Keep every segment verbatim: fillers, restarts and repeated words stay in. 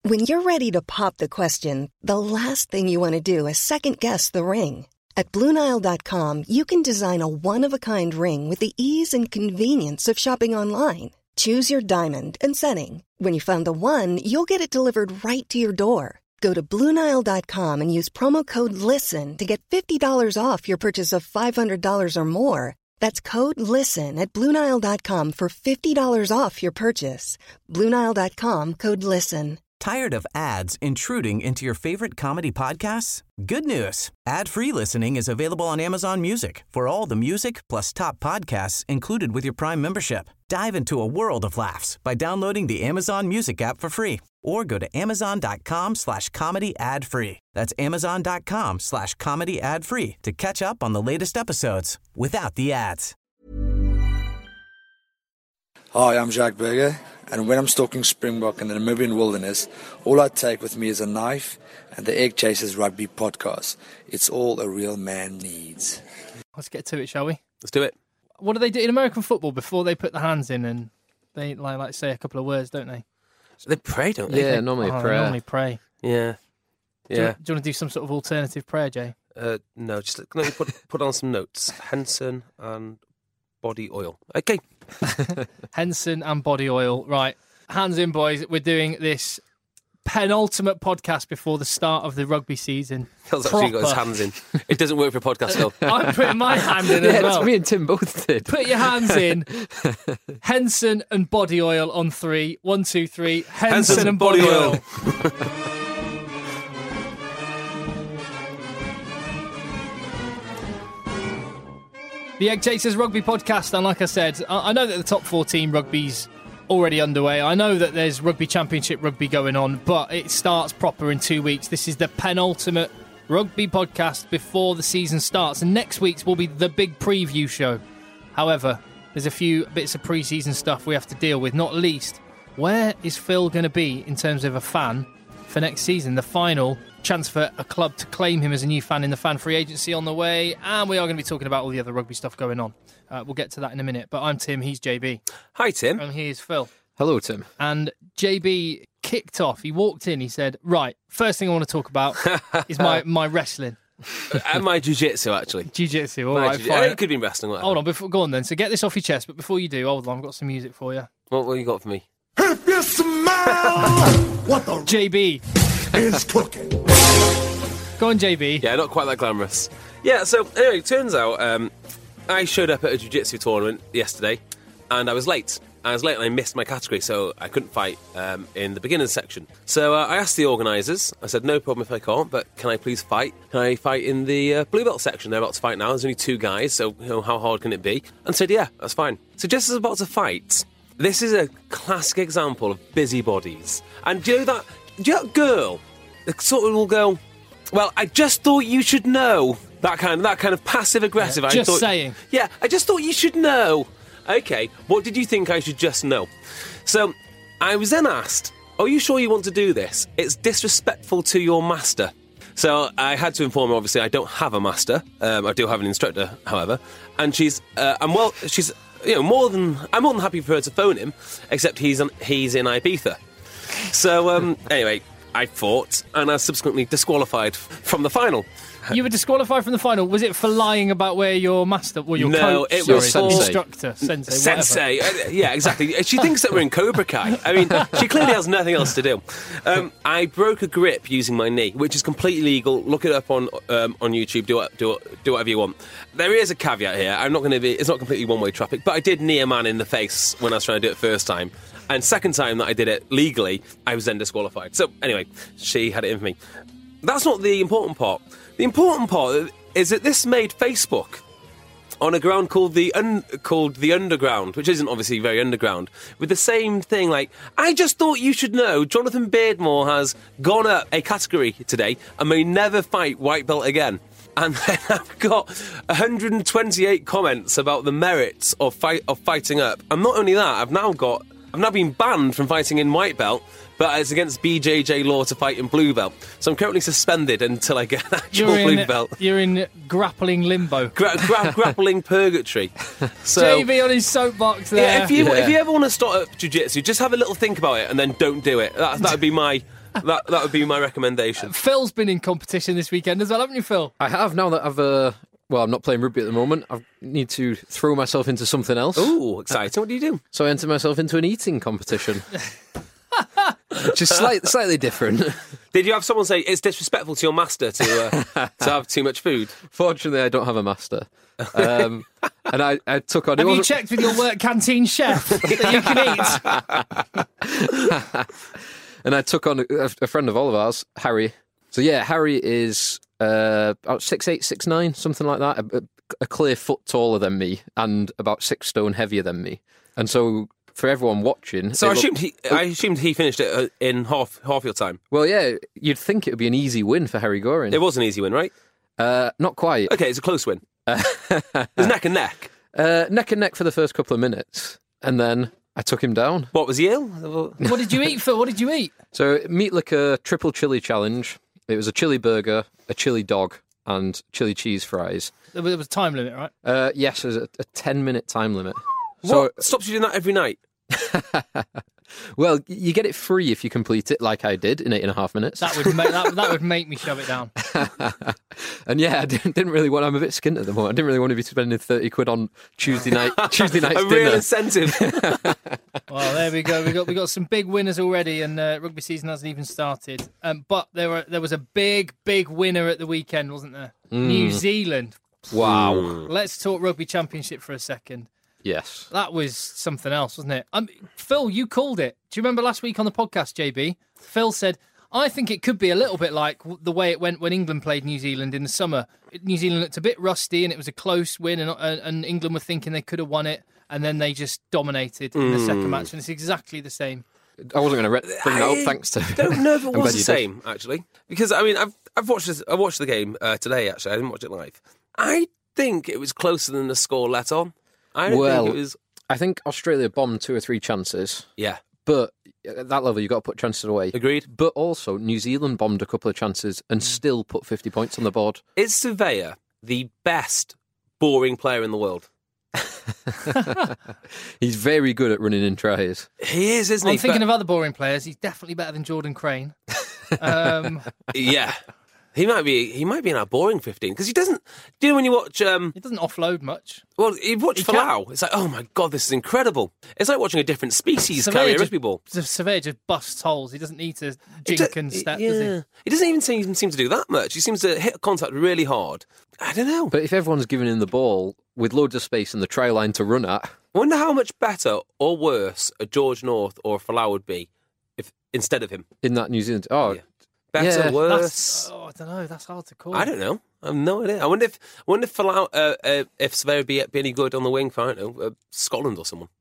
When you're ready to pop the question, the last thing you want to do is second-guess the ring. At Blue Nile dot com, you can design a one-of-a-kind ring with the ease and convenience of shopping online. Choose your diamond and setting. When you find the one, you'll get it delivered right to your door. Go to Blue Nile dot com and use promo code LISTEN to get fifty dollars off your purchase of five hundred dollars or more. That's code LISTEN at Blue Nile dot com for fifty dollars off your purchase. Blue Nile dot com, code LISTEN. Tired of ads intruding into your favorite comedy podcasts? Good news. Ad-free listening is available on Amazon Music for all the music plus top podcasts included with your Prime membership. Dive into a world of laughs by downloading the Amazon Music app for free or go to amazon.com slash comedy ad free. That's amazon.com slash comedy ad free to catch up on the latest episodes without the ads. Hi, I'm Jacques Berger, and when I'm stalking Springbok in the Namibian wilderness, all I take with me is a knife and the Egg Chasers Rugby podcast. It's all a real man needs. Let's get to it, shall we? Let's do it. What do they do in American football before they put the hands in and they like, like say a couple of words, don't they? So they pray, don't they? Yeah, they, normally oh, prayer. They normally pray. Yeah. Do you, Yeah. do you want to do some sort of alternative prayer, Jay? Uh, no, just let me put, put on some notes. Henson and body oil. Okay. Henson and body oil. Right. Hands in, boys. We're doing this penultimate podcast before the start of the rugby season. Phil's actually got his hands in. It doesn't work for a podcast, Phil. I'm putting my hand in Yeah, as well. it's me and Tim both did. Put your hands in. Henson and body oil on three. One, two, three. Henson, Henson and body, body oil. oil. The Egg Chasers Rugby Podcast, and like I said, I I know that the top fourteen rugby's already underway. I know that there's Rugby Championship rugby going on, but it starts proper in two weeks. This is the penultimate rugby podcast before the season starts, and next week's will be the big preview show. However, there's a few bits of pre-season stuff we have to deal with, not least, where is Phil going to be in terms of a fan for next season? The final chance for a club to claim him as a new fan in the fan free agency on the way, and we are going to be talking about all the other rugby stuff going on. Uh, we'll get to that in a minute, but I'm Tim, he's J B. Hi, Tim. And here's Phil. Hello, Tim. And J B kicked off, he walked in, he said, right, first thing I want to talk about is my, my wrestling. And my jiu-jitsu, actually. Jiu-jitsu, all My right, jiu- fine. It could be wrestling, whatever. Hold on, before, go on then. So get this off your chest, but before you do, hold on, I've got some music for you. What, what you got for me? If you smell what the J B. is cooking. Go on, J B. Yeah, not quite that glamorous. Yeah, so anyway, it turns out um, I showed up at a jiu-jitsu tournament yesterday, and I was late. I was late and I missed my category, so I couldn't fight um, in the beginners section. So uh, I asked the organisers, I said, no problem if I can't, but can I please fight? Can I fight in the uh, blue belt section? They're about to fight now. There's only two guys, so you know, how hard can it be? And said, yeah, that's fine. So just as I was about to fight, this is a classic example of busybodies. And do you know that, do you know that girl that sort of will go, well, I just thought you should know. That kind of, that kind of passive-aggressive. Yeah, I just thought, saying. Yeah, I just thought you should know. Okay, what did you think I should just know? So, I was then asked, are you sure you want to do this? It's disrespectful to your master. So, I had to inform her, obviously, I don't have a master. Um, I do have an instructor, however. And she's, uh, I'm well, she's, you know, more than, I'm more than happy for her to phone him, except he's, on, he's in Ibiza. So, um, anyway, I fought, and I was subsequently disqualified from the final. You were disqualified from the final. Was it for lying about where your master, or your No, coach, it sorry, was for- instructor, sensei, whatever. Sensei, uh, yeah, exactly. She thinks that we're in Cobra Kai. I mean, she clearly has nothing else to do. Um, I broke a grip using my knee, which is completely legal. Look it up on um, on YouTube. Do what, do what, do whatever you want. There is a caveat here. I'm not going to be. It's not completely one way traffic, but I did knee a man in the face when I was trying to do it first time. And second time that I did it legally, I was then disqualified. So anyway, she had it in for me. That's not the important part. The important part is that this made Facebook on a ground called the un- called the Underground, which isn't obviously very underground, with the same thing like, I just thought you should know Jonathan Beardmore has gone up a category today and may never fight white belt again. And then I've got one hundred twenty-eight comments about the merits of fight of fighting up. And not only that, I've now got I've now been banned from fighting in white belt, but it's against B J J law to fight in blue belt. So I'm currently suspended until I get an actual You're in, blue belt. You're in grappling limbo. Gra- gra- grappling purgatory. So, J B on his soapbox there. yeah, if you Yeah. if you ever want to start up jiu-jitsu, just have a little think about it and then don't do it. That that would be my that that would be my recommendation. Phil's been in competition this weekend as well, haven't you, Phil? I have, now that I've, uh, well, I'm not playing rugby at the moment. I need to throw myself into something else. Ooh, exciting. What do you do? So I enter myself into an eating competition. Which is slight, slightly different. Did you have someone say it's disrespectful to your master to uh, to have too much food? Fortunately, I don't have a master. Um, and I, I took on... Have you checked with your work canteen chef that you can eat? And I took on a, a friend of all of ours, Harry. So yeah, Harry is uh, about six eight, six nine, something like that. A, a clear foot taller than me and about six stone heavier than me. And so for everyone watching... So I looked, assumed, he, I assumed he finished it uh, in half half your time. Well, yeah, you'd think it would be an easy win for Harry Goring. It was an easy win, right? Uh, not quite. Okay, it's a close win. It was neck and neck. Uh, neck and neck for the first couple of minutes. And then I took him down. What was Yale? What did you eat, Phil? What did you eat? So, Meat Liquor Triple Chili Challenge. It was a chili burger, a chili dog, and chili cheese fries. There was a time limit, right? Uh, yes, there's a, a ten-minute time limit. What stops you doing that every night? Well, you get it free if you complete it, like I did in eight and a half minutes. That would make that, that would make me shove it down. And yeah, I didn't, didn't really want. I'm a bit skint at the moment. I didn't really want to be spending thirty quid on Tuesday night. Tuesday night's a dinner. real incentive. Well, there we go. We got we got some big winners already, and uh, rugby season hasn't even started. Um, but there were there was a big big winner at the weekend, wasn't there? Mm. New Zealand. Wow. Let's talk rugby championship for a second. Yes. That was something else, wasn't it? Um, Phil, you called it. Do you remember last week on the podcast, J B? Phil said, I think it could be a little bit like the way it went when England played New Zealand in the summer. New Zealand looked a bit rusty and it was a close win, and, and England were thinking they could have won it, and then they just dominated in the second match, and it's exactly the same. I wasn't going to re- bring that up, thanks to... I don't know if it I'm was glad the you same, actually. Because, I mean, I've I've watched this, I watched the game uh, today, actually. I didn't watch it live. I think it was closer than the score let on. I don't Well, think it was... I think Australia bombed two or three chances, Yeah. but at that level, you've got to put chances away. Agreed. But also, New Zealand bombed a couple of chances and still put fifty points on the board. Is Surveyor the best boring player in the world? He's very good at running in tries. He is, isn't I'm he? thinking But- of other boring players. He's definitely better than Jordan Crane. Um, Yeah. He might be He might be in our boring fifteen, because he doesn't... Do you know when you watch... Um, he doesn't offload much. well, you watch He Falau, it's like, oh my God, this is incredible. It's like watching a different species Surveyor carry a just- rugby ball. The surveyor just busts holes. He doesn't need to He jink do- and step, yeah. does he? He doesn't even seem, seem to do that much. He seems to hit contact really hard. I don't know. But if everyone's giving him the ball with loads of space and the try line to run at... I wonder how much better or worse a George North or a Falau would be if instead of him. in that New Zealand... Oh, Yeah. Better, Yeah. worse. That's, oh, I don't know. That's hard to call. I don't know. I have no idea. I wonder if I wonder if Falau, uh, uh, if Surveyor would be, be any good on the wing for, I don't know, uh, Scotland or someone.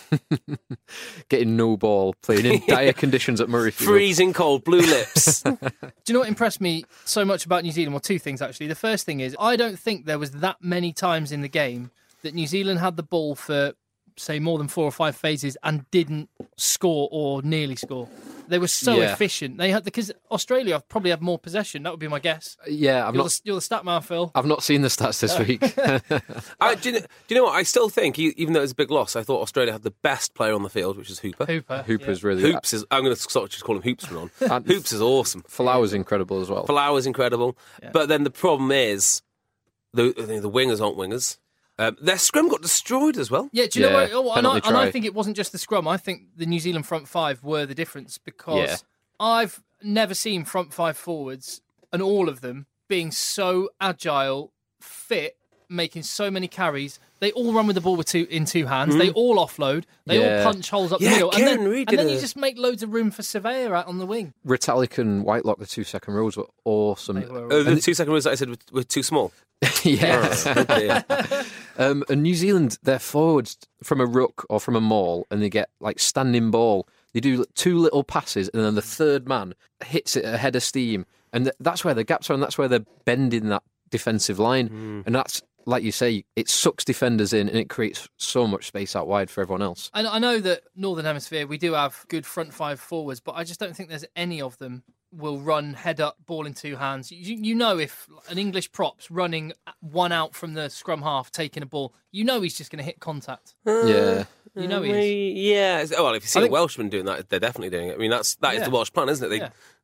getting no ball, playing in dire conditions at Murrayfield. Freezing cold, blue lips. Do you know what impressed me so much about New Zealand? Well, two things, actually. The first thing is, I don't think there was that many times in the game that New Zealand had the ball for, say, more than four or five phases and didn't score or nearly score. They were so Yeah. efficient. They had because Australia probably had more possession. That would be my guess. Yeah, I've You're, not... the, you're the stat man, Phil. I've not seen the stats this week. I, do, you know, do you know what? I still think, e- even though it was a big loss, I thought Australia had the best player on the field, which is Hooper. Hooper. Hooper's really... Hoops is. I'm going to sort of just call him Hoops from on. And Hoops is awesome. Falau is incredible as well. Falau is incredible. But then the problem is the the wingers aren't wingers. Um, their scrum got destroyed as well. Yeah, do you know Yeah, what? Oh, and, I, penalty and I try. think it wasn't just the scrum. I think the New Zealand front five were the difference because Yeah. I've never seen front five forwards, and all of them, being so agile, fit, making so many carries. They all run with the ball with two in two hands. They all offload. They Yeah. all punch holes up Yeah, the middle. And Kieran then, Reid and did then a- you just make loads of room for Surveyor out on the wing. Retallick and Whitelock, the two second rows, were awesome. They were Uh, the two second rows that I said were, were too small. yeah. Oh, dear. Um, and New Zealand, they're forwards from a ruck or from a maul, and they get like standing ball. They do two little passes, and then the third man hits it ahead of steam, and th- that's where the gaps are, and that's where they're bending that defensive line, Hmm. and that's like you say, it sucks defenders in, and it creates so much space out wide for everyone else. And I know that Northern Hemisphere, we do have good front five forwards, but I just don't think there's any of them will run head up, ball in two hands. You, you know, if an English prop's running one out from the scrum half, taking a ball, you know he's just going to hit contact. Yeah. You know he Uh, is. Yeah. Oh, well, if you see I a think- Welshman doing that, they're definitely doing it. I mean, that's that is Yeah. the Welsh plan, isn't it? They Yeah.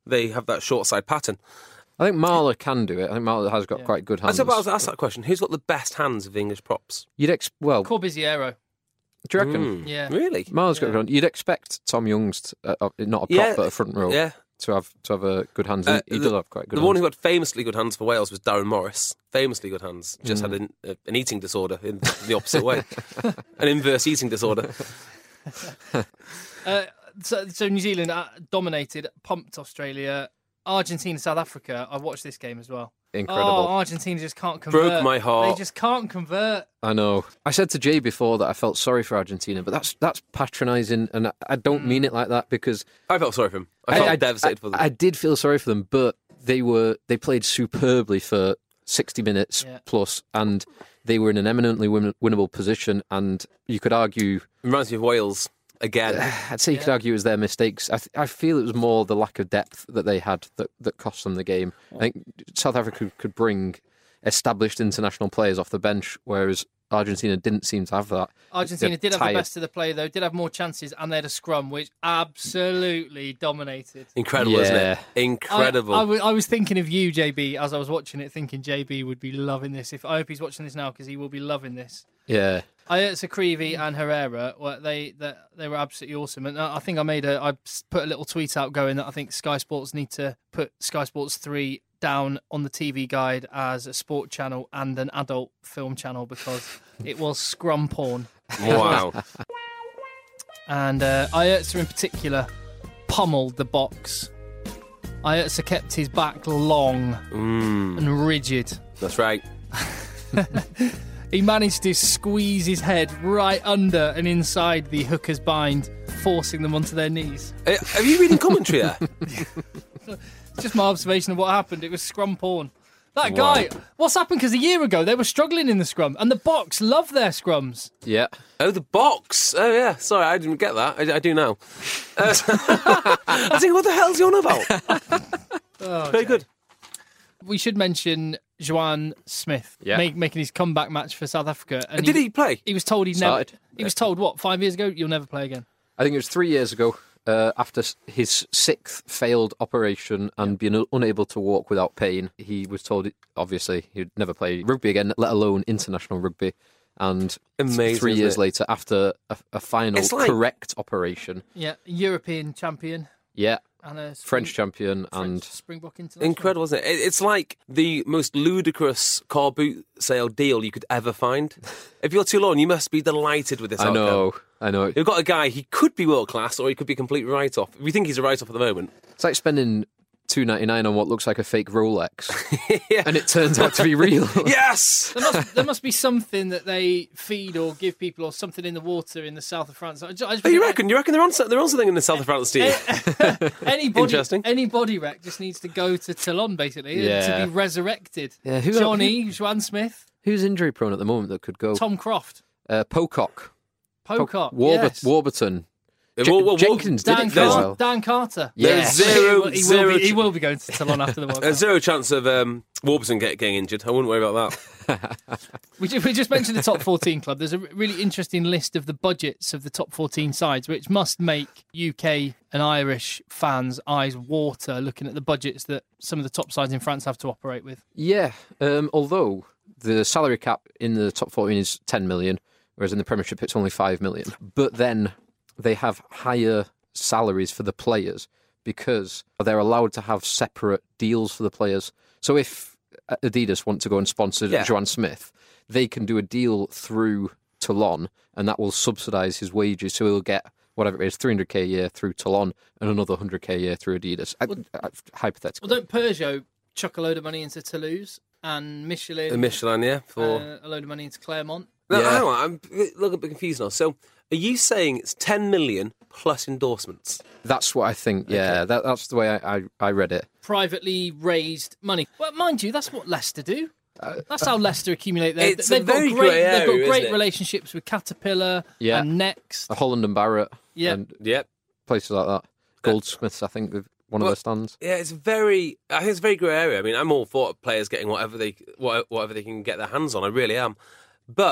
they have that short side pattern. I think Marler can do it. I think Marler has got Yeah. quite good I hands. was about to ask that question. Who's got the best hands of the English props? You'd ex- well, Corbiziero. do you reckon? Mm, Yeah. Really? Marler's got Yeah. good hands. You'd expect Tom Young's t- uh, uh, not a prop Yeah. but a front row Yeah. to have to have uh, good hands. Uh, he he the- does have quite good The hands. one who had famously good hands for Wales was Darren Morris. Famously good hands. Just Mm. had an, uh, an eating disorder in the opposite way. An inverse eating disorder. Uh, so, so New Zealand uh, dominated, pumped Australia. Argentina, South Africa. I watched this game as well. Incredible. Oh, Argentina just can't convert. Broke my heart. They just can't convert. I know. I said to Jay before that I felt sorry for Argentina, but that's that's patronising, and I, I don't mean it like that because I felt sorry for him. I felt devastated for them. I did feel sorry for them, but they were they played superbly for sixty minutes Yeah. plus, and they were in an eminently win- winnable position. And you could argue, It reminds me of Wales again. I'd say you could argue it was their mistakes. I, th- I feel it was more the lack of depth that they had that, that cost them the game. I think South Africa could bring established international players off the bench, whereas Argentina didn't seem to have that. Argentina They're did have tired. the best of the play, though. Did have more chances, and they had a scrum which absolutely dominated. Incredible, isn't Yeah. it? Incredible. I, I, w- I was thinking of you, J B, as I was watching it, thinking J B would be loving this. If I hope he's watching this now because he will be loving this. Yeah. Ayerza Creevy and Herrera, well, they, they they were absolutely awesome, and I think I made a I put a little tweet out going that I think Sky Sports need to put Sky Sports three down on the T V guide as a sport channel and an adult film channel because it was scrum porn. Wow. And uh, Ayerza in particular pummeled the box. Ayerza kept his back long Mm, and rigid. that's right. He managed to squeeze his head right under and inside the hooker's bind, forcing them onto their knees. Uh, are you reading commentary there? It's just my observation of what happened. It was scrum porn. That guy, what's happened? Because a year ago they were struggling in the scrum, and the box love their scrums. Yeah. Oh, the box. Oh, yeah. Sorry, I didn't get that. I, I do now. Uh, I was thinking, what the hell's he on about? Oh, Very good. We should mention Joan Smith Yeah. make, making his comeback match for South Africa. And Did he play? He was told he'd never. Started. He was told what five years ago you'll never play again. I think it was three years ago, uh, after s- his sixth failed operation and being un- unable to walk without pain. He was told, obviously, he'd never play rugby again, let alone international rugby. And Amazing, three isn't years it? later, after a, a final It's like- correct operation, Yeah, European champion yeah, and a French Spring- champion, French and Springbok international. Incredible, isn't it? It- It's like the most ludicrous car boot sale deal you could ever find. If you're Toulon, you must be delighted with this I outcome. know, I know. You've got a guy, he could be world class or he could be a complete write off. We think he's a write off at the moment. It's like spending two ninety nine on what looks like a fake Rolex, Yeah. and it turns out to be real. Yes! There must, there must be something that they feed or give people, or something in the water in the south of France. I just, I just Oh, you think reckon? You reckon they're on, some- they're on something in the south of France, Steve? any body, Interesting. any body wreck just needs to go to Toulon, basically, Yeah. to be resurrected. Yeah, who- Johnny, Joan Smith, Who's injury prone at the moment that could go? Tom Croft, Uh, Pocock, Pocock, Warburton, yes. Warburton. Yeah, Je- well, well, Jenkins did Dan, it for a Car- while. Dan Carter. Yes. There's zero, he, will, he, zero will be, he ch- will be going to Toulon after the World There's Cup. zero chance of um, Warburton get, getting injured. I wouldn't worry about that. We just, we just mentioned the top fourteen club. There's a really interesting list of the budgets of the top fourteen sides, which must make U K and Irish fans' eyes water looking at the budgets that some of the top sides in France have to operate with. Yeah, um, although the salary cap in the top fourteen is ten million, whereas in the Premiership it's only five million. But then they have higher salaries for the players because they're allowed to have separate deals for the players. So if Adidas want to go and sponsor Yeah. Joan Smith, they can do a deal through Toulon, and that will subsidise his wages. So he'll get whatever it is, three hundred k a year through Toulon and another one hundred k a year through Adidas. I, I, hypothetically. Well, don't Peugeot chuck a load of money into Toulouse and Michelin, The Michelin, yeah? For... uh, a load of money into Clermont? No, Yeah. hang on, I'm a little bit confused now. So, are you saying it's ten million plus endorsements? That's what I think. Yeah, that, that's the way I, I, I read it. Privately raised money. Well, mind you, that's what Leicester do. That's how Leicester accumulate their. It's a they've got very great. grey they've area, got isn't great it? relationships with Caterpillar Yeah. and Next. Holland and Barrett, Yeah. and Yep. places like that. Goldsmiths, I think, with one of Well, their stands. Yeah, it's very. I think it's a very grey area. I mean, I'm all for players getting whatever they what- whatever they can get their hands on. I really am. But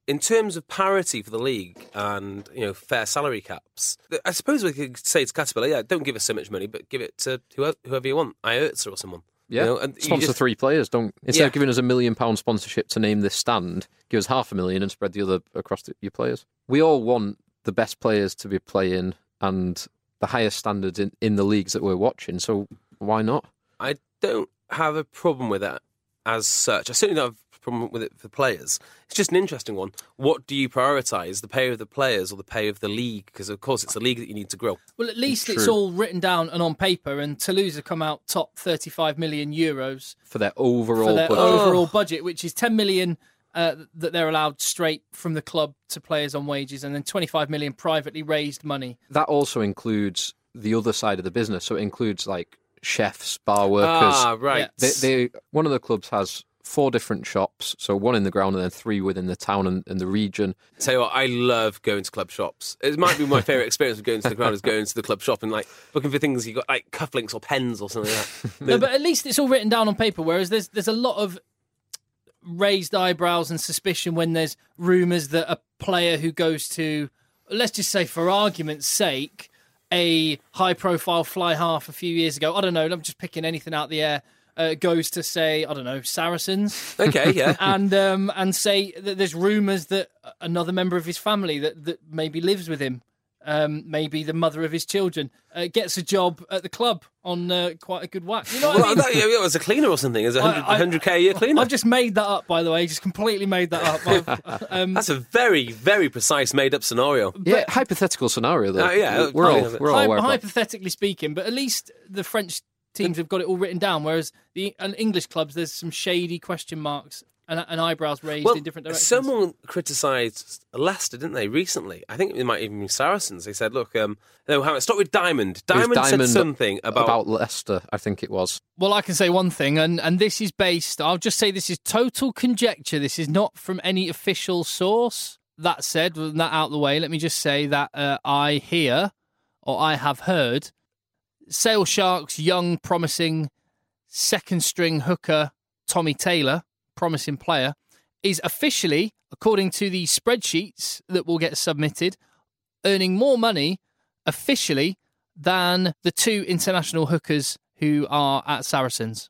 in terms of parity for the league and, you know, fair salary caps, I suppose we could say to Caterpillar, yeah, don't give us so much money, but give it to whoever, whoever you want, Iurtza or someone. Yeah, you know, and sponsor just, three players. Don't instead Yeah. of giving us a million pound sponsorship to name this stand, give us half a million and spread the other across the, your players. We all want the best players to be playing and the highest standards in, in the leagues that we're watching. So why not? I don't have a problem with that as such. I certainly don't have a problem with it for players. It's just an interesting one. What do you prioritise, the pay of the players or the pay of the league? Because, of course, it's the league that you need to grow. Well, at least True. it's all written down and on paper, and Toulouse have come out top thirty-five million euros For their overall for their budget. overall budget, which is ten million uh, that they're allowed straight from the club to players on wages, and then twenty-five million privately raised money. That also includes the other side of the business. So it includes like chefs, bar workers. Ah, right. Yeah. They, they one of the clubs has four different shops, so one in the ground and then three within the town and, and the region. Tell you what, I love going to club shops. It might be my favourite experience of going to the ground is going to the club shop and like looking for things you got like cufflinks or pens or something like that. No, but at least it's all written down on paper, whereas there's there's a lot of raised eyebrows and suspicion when there's rumours that a player who goes to, let's just say for argument's sake, a high-profile fly half a few years ago, I don't know, I'm just picking anything out the air, uh, goes to, say, I don't know, Saracens. Okay, yeah. and um, and say that there's rumours that another member of his family that, that maybe lives with him, um, maybe the mother of his children, uh, gets a job at the club on uh, quite a good whack. You know what Well, I mean? that, yeah, it was a cleaner or something. It's a I- I- one hundred k a year cleaner. I've just made that up, by the way. Just completely made that up. I've, um, That's a very, very precise made-up scenario. Yeah, hypothetical scenario though. Uh, yeah, we're all probably. we're all hy- aware of that. hypothetically speaking, but at least the French teams have got it all written down, whereas the and English clubs, there's some shady question marks and, and eyebrows raised Well, in different directions. someone criticised Leicester, didn't they, recently? I think it might even be Saracens. They said, look, um, no, how start with Diamond. It was Diamond, said something about... about Leicester, I think it was. Well, I can say one thing, and, and this is based, I'll just say this is total conjecture. This is not from any official source. That said, with that out of the way, let me just say that uh, I hear, or I have heard, Sale Sharks' young, promising second-string hooker, Tommy Taylor, promising player, is officially, according to the spreadsheets that will get submitted, earning more money officially than the two international hookers who are at Saracens.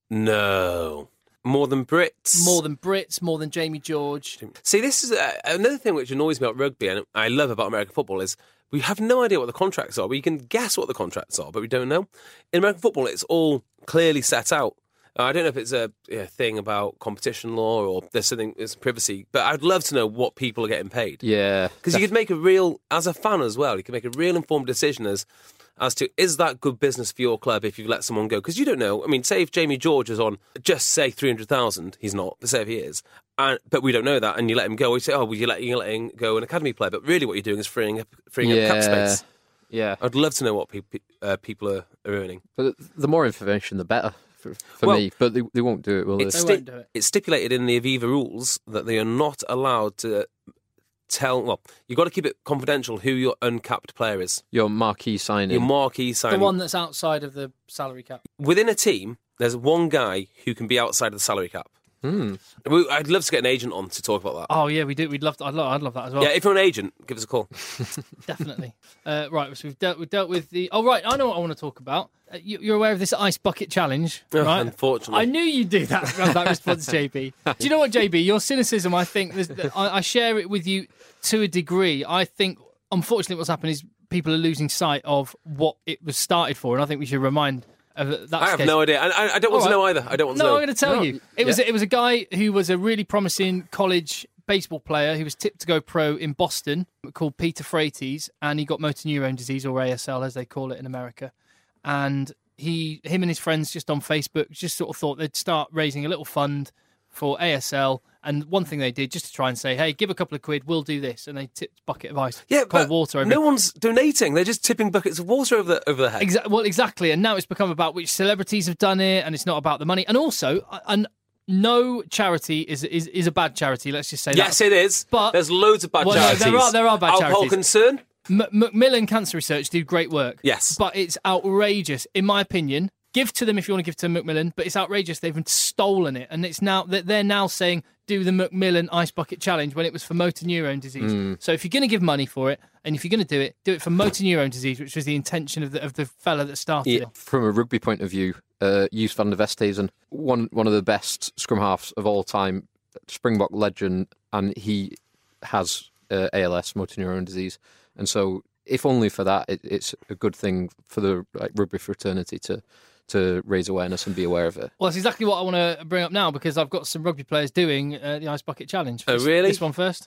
No. More than Brits. More than Brits, more than Jamie George. See, this is uh, another thing which annoys me about rugby and I love about American football is we have no idea what the contracts are. We can guess what the contracts are, but we don't know. In American football, it's all clearly set out. I don't know if it's a, a thing about competition law or there's something, there's privacy, but I'd love to know what people are getting paid. Yeah. Because you could make a real, as a fan as well, you could make a real informed decision as as to, is that good business for your club if you let someone go? Because you don't know. I mean, say if Jamie George is on, just say three hundred thousand, he's not, but say if he is, and, but we don't know that, and you let him go, we say, oh, well, you're letting, you're letting go an academy player, but really what you're doing is freeing up, freeing yeah. up cap space. Yeah. I'd love to know what pe- uh, people are, are earning. But the more information, the better for, for Well, me. But they, they won't do it, will they? It's, They sti- won't do it. it's stipulated in the Aviva rules that they are not allowed to tell, well, you've got to keep it confidential who your uncapped player is. Your marquee signing. Your marquee The signing. one that's outside of the salary cap. Within a team, there's one guy who can be outside of the salary cap. Hmm. We- I'd love to get an agent on to talk about that. Oh, yeah, we do. We'd love to, I'd, love, I'd love that as well. Yeah, if you're an agent, give us a call. Definitely. uh, right, so we've dealt, we've dealt with the... Oh, right, I know what I want to talk about. Uh, you, you're aware of this ice bucket challenge, Oh, right? unfortunately. I knew you'd do that, have that response, J B. Do you know what, J B? Your cynicism, I think, there's- I, I share it with you to a degree. I think, unfortunately, what's happened is people are losing sight of what it was started for, and I think we should remind of that. I have case. no idea. And I, I don't want All to know right. either. I don't want to No, know. I'm going to tell No, you. It was yeah. it was a guy who was a really promising college baseball player who was tipped to go pro in Boston, called Peter Freites, and he got motor neurone disease, or A S L as they call it in America. And he, him and his friends, just on Facebook, just sort of thought they'd start raising a little fund for A S L. And one thing they did, just to try and say, hey, give a couple of quid, we'll do this. And they tipped a bucket of ice, Yeah, cold but water over no it. one's donating. They're just tipping buckets of water over the over the head. Exa- well, exactly. And now it's become about which celebrities have done it, and it's not about the money. And also, uh, and no charity is is, is a bad charity. Let's just say Yes, that. it is. But- there's loads of bad Well, no, charities. there are- there are bad Alcohol charities. concern. M- Macmillan Cancer Research do great work. Yes. But it's outrageous, in my opinion. Give to them if you want to give to Macmillan, but it's outrageous. They've stolen it, and it's now that they're now saying do the Macmillan Ice Bucket Challenge when it was for motor neurone disease. Mm. So if you're going to give money for it, and if you're going to do it, do it for motor neurone disease, which was the intention of the of the fella that started Yeah, it. from a rugby point of view, uh, Joost van der Westhuizen, one one of the best scrum halves of all time, Springbok legend, and he has uh, A L S, motor neurone disease, and so if only for that, it, it's a good thing for the like, rugby fraternity to to raise awareness and be aware of it. Well, that's exactly what I want to bring up now because I've got some rugby players doing uh, the Ice Bucket Challenge. Oh, This- really? This one first.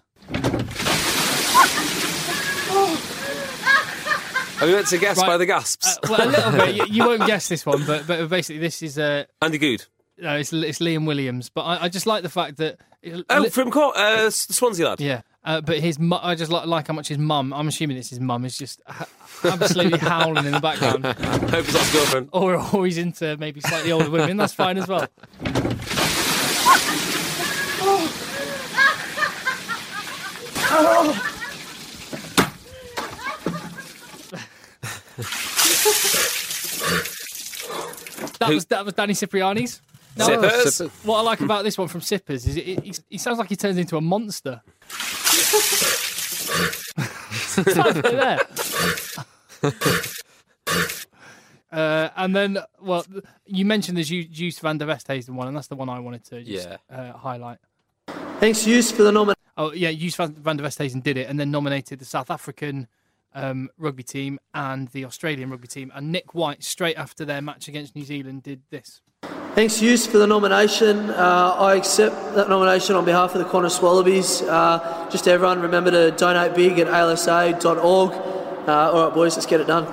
Are we meant to guess Right. by the gasps? Uh, well, a little bit. You, you won't guess this one, but but basically this is uh, Andy Good. no, it's, it's Liam Williams. But I, I just like the fact that Oh, li- from Cor- uh, the Swansea lad. yeah. Uh, but his mu- I just like, like how much his mum. I'm assuming it's his mum is just ha- absolutely howling in the background, Hope he's not his girlfriend. or or he's into maybe slightly older women. That's fine as well. That was that was Danny Cipriani's. No, Sippers. Sippers. What I like about this one from Sippers is it, it, he, he sounds like he turns into a monster. It's like there. Uh, and then, well, you mentioned the Joost van der Westhuizen one, and that's the one I wanted to just Yeah. uh, highlight. Thanks, Joost, for the nomination. Oh, yeah, Joost van, van der Westhuizen did it, and then nominated the South African um, rugby team and the Australian rugby team. And Nick White, straight after their match against New Zealand, did this. Thanks, Joost, for the nomination. Uh, I accept that nomination on behalf of the Qantas Wallabies. Uh, just everyone, remember to donate big at A L S A dot org. Uh, all right, boys, let's get it done.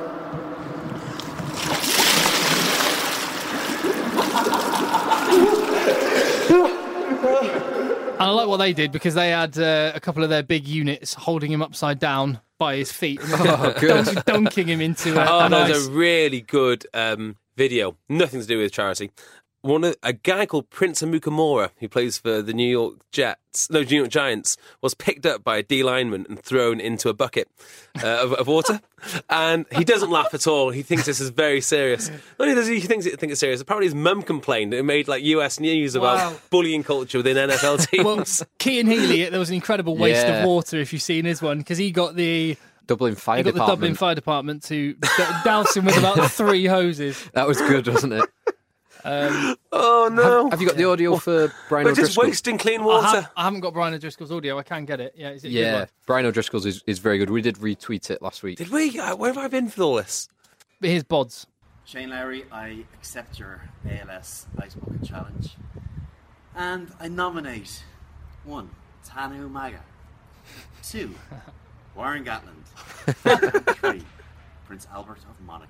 And I like what they did because they had uh, a couple of their big units holding him upside down by his feet and Oh, good. dunk- dunking him into uh, Oh, an there's ice. a really good um, video. Nothing to do with charity. One of, a guy called Prince Amukamura, who plays for the New York Jets, no, New York Giants, was picked up by a D lineman and thrown into a bucket uh, of, of water. And he doesn't laugh at all. He thinks this is very serious. Not only does he think it think it's serious, apparently his mum complained. It made like U S news about Wow. bullying culture within N F L teams. Well, Kean Healy, there was an incredible waste Yeah. of water if you've seen his one because he got the Dublin Fire he got the Department. Dublin Fire Department to d- douse him with about three hoses. That was good, wasn't it? oh, no. Have you got the audio for Brian We're just O'Driscoll? wasting clean I, water. have, I haven't got Brian O'Driscoll's audio. I can get it. Yeah, is it a good Yeah, one? Brian O'Driscoll's is, is very good. We did retweet it last week. Did we? Uh, Where have I been for all this? But here's Bods. Shane Lowry, I accept your A L S Ice Bucket Challenge. And I nominate one, Tanu Maga. Two, Warren Gatland. And three, Prince Albert of Monaco.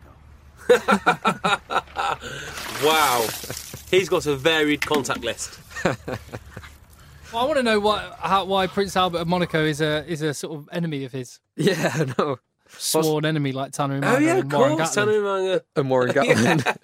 Wow. He's got a varied contact list. Well, I want to know what, how, why Prince Albert of Monaco is a is a sort of enemy of his, Yeah, I know. sworn enemy like Tanner Oh, yeah, of and Warren course. Gatland. Tanu And Warren Gatland.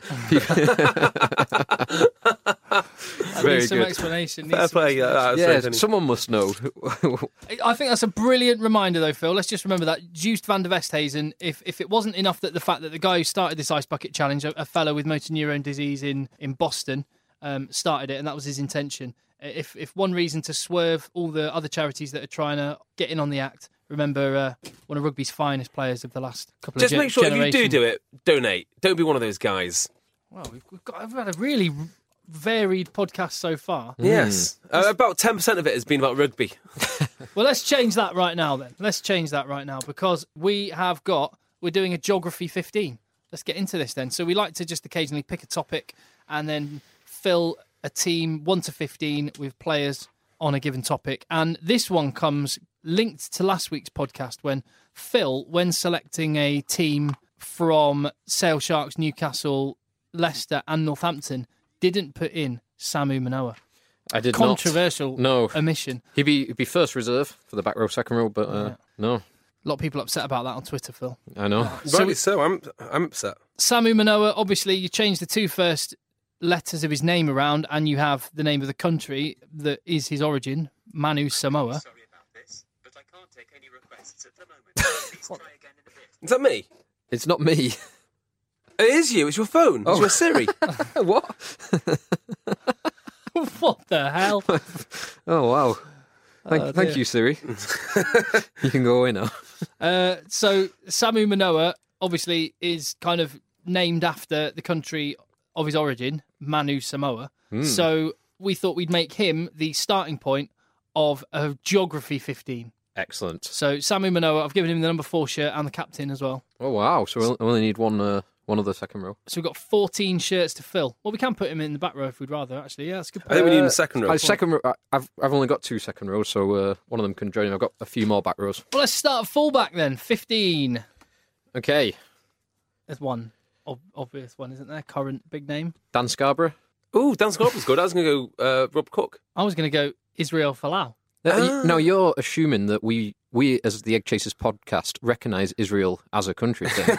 That very needs some good. explanation. Fair needs some play. Yeah, explanation. that was Yeah, very funny. someone must know. I think that's a brilliant reminder, though, Phil. Let's just remember that Joost van der Westhuizen, if, if it wasn't enough that the fact that the guy who started this Ice Bucket Challenge, a, a fellow with motor neurone disease in, in Boston, um, started it, and that was his intention. If if one reason to swerve all the other charities that are trying to get in on the act, remember uh, one of rugby's finest players of the last couple Just of ge- make sure if you do generations. do it, donate. Don't be one of those guys. Well, we've, we've got I've had a really varied podcast so far. Yes. Uh, about ten percent of it has been about rugby. Well, let's change that right now then. Let's change that right now because we have got, we're doing a Geography fifteen. Let's get into this then. So we like to just occasionally pick a topic and then fill a team one to fifteen with players on a given topic. And this one comes linked to last week's podcast when Phil, when selecting a team from Sale Sharks, Newcastle, Leicester and Northampton, didn't put in Samu Manoa. I did Controversial not. No. omission. He'd be, he'd be first reserve for the back row, second row, but uh, no. A lot of people upset about that on Twitter, Phil. I know. So- Rightly so. I'm, I'm upset. Samu Manoa, obviously, you change the two first letters of his name around and you have the name of the country that is his origin, Manu Samoa. Sorry about this, but I can't take any requests at the moment. Please try again in a bit. Is that me? It's not me. It is you. It's your phone. It's Oh. your Siri. What? What the hell? Oh, wow. Thank, Oh, thank dear. you, Siri. You can go away now. Uh, so Samu Manoa obviously is kind of named after the country of his origin, Manu Samoa. Hmm. So we thought we'd make him the starting point of a Geography fifteen. Excellent. So Samu Manoa, I've given him the number four shirt and the captain as well. Oh, wow. So we only need one uh, one of the second row. So we've got fourteen shirts to fill. Well, we can put him in the back row if we'd rather, actually. Yeah, that's a good I point. think we need Uh, a second row. Uh, second row. I- I've I've only got two second rows, so uh, one of them can join in. I've got a few more back rows. Well, let's start fullback then. fifteen. Okay. There's one ob- obvious one, isn't there? Current big name. Dan Scarborough. Ooh, Dan Scorpion's good. I was going to go uh, Rob Cook. I was going to go Israel Folau. Uh, Ah. y- Now, you're assuming that we, we as the Egg Chasers podcast, recognise Israel as a country. Then.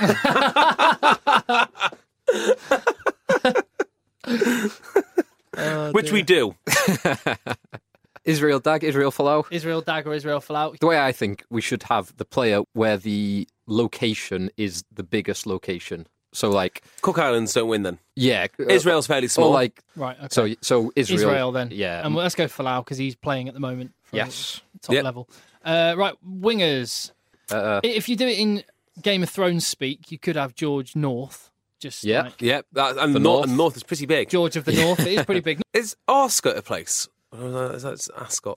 Oh, Which dear. we do. Israel Dag, Israel Folau. Israel Dag or Israel Folau. The way I think we should have the player where the location is the biggest location. So, like, Cook Islands don't win then. yeah, uh, Israel's fairly or small. like, Right, okay. so so Israel, Israel then. yeah, And let's go Folau because he's playing at the moment. For yes, Top Yep. level. Uh, right, wingers. uh, If you do it in Game of Thrones speak, you could have George North. Just Yeah. like yeah, that, and The the North. North. And North is pretty big. George of the North. It is pretty big. Is Ascot a place? Or is that Ascot?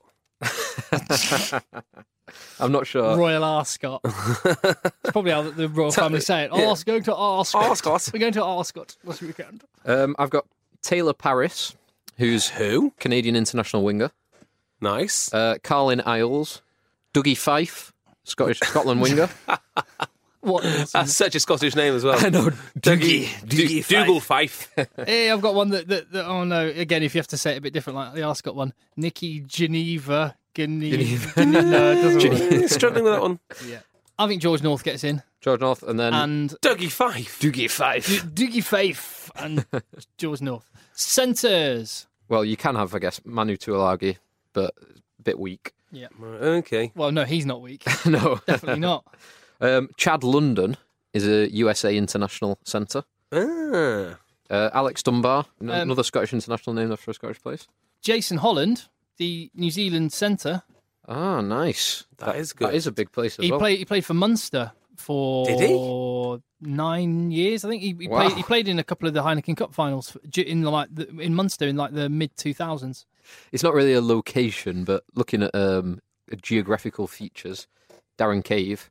I'm not sure. Royal Ascot. It's probably how the royal family say it. Oh, it's going to Ascot. Ascot. We're going to Ascot this weekend. Um, I've got Taylor Paris, who's Who? Canadian international winger. Nice. Uh, Carlin Isles, Dougie Fife, Scottish Scotland winger. What is That's such a Scottish name as well. I know, Dougie. Dougie Du- Dougal Fife. Hey, I've got one that, that, that. Oh no! Again, if you have to say it a bit different, like the Ascot one, Nikki Geneva. Geneva. Geneva. No, it doesn't work. Struggling with that one. Yeah. I think George North gets in, George North, and then and Dougie Fife. Dougie Fife. D- Dougie Faith and George North. Centres. Well, you can have, I guess, Manu Tuilagi, but a bit weak. Yeah. Okay. Well, no, he's not weak. No, Definitely not. Um, Chad London is a U S A international centre. Ah. Uh, Alex Dunbar, n- Um, another Scottish international name after a Scottish place. Jason Holland, the New Zealand centre. Ah, nice. That is good. That is a big place as He well. played. He played for Munster for Did he? nine years. I think he, he Wow. played. He played in a couple of the Heineken Cup finals for, in the, like the, in Munster in like the mid two thousands. It's not really a location, but looking at um, geographical features, Darren Cave.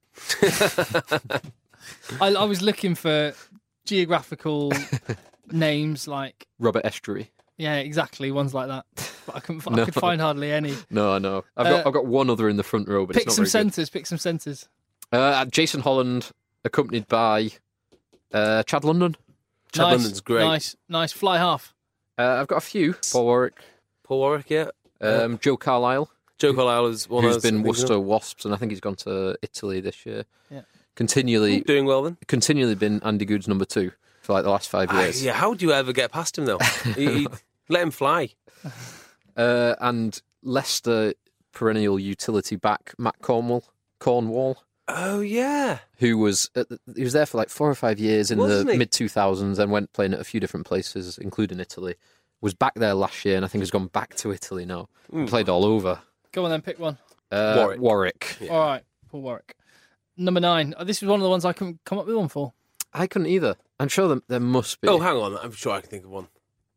I, I was looking for geographical names like Robert Estuary. yeah, exactly ones like that. But I couldn't. fi- I No. could find hardly any. No, no. I've Uh, got I've got one other in the front row, but Pick it's some not very good. centres. Pick some centres. Uh, Jason Holland, accompanied by uh, Chad London. Chad nice, London's great. Nice, nice. Fly half. Uh, I've got a few. Paul Warwick, Paul Warwick, yeah. um, Joe Carlisle, Joe Carlisle is one who's of those been I think, Worcester Wasps, and I think he's gone to Italy this year. Yeah. Continually, Doing well then. continually been Andy Good's number two for like the last five Ah, years. yeah, how do you ever get past him though? he, he, let him fly. Uh, and Leicester perennial utility back Matt Cornwall, Cornwall, Oh yeah. who was at the, he was there for like four or five years in Wasn't the he? mid two thousands, and went playing at a few different places, including Italy. Was back there last year, and I think has gone back to Italy now. Mm. Played all over. Go on then. Pick one. Uh, Warwick. Warwick. Yeah. All right. Paul Warwick. Number nine. Oh, this is one of the ones I couldn't come up with one for. I couldn't either. I'm sure there, there must be. Oh, hang on. I'm sure I can think of one.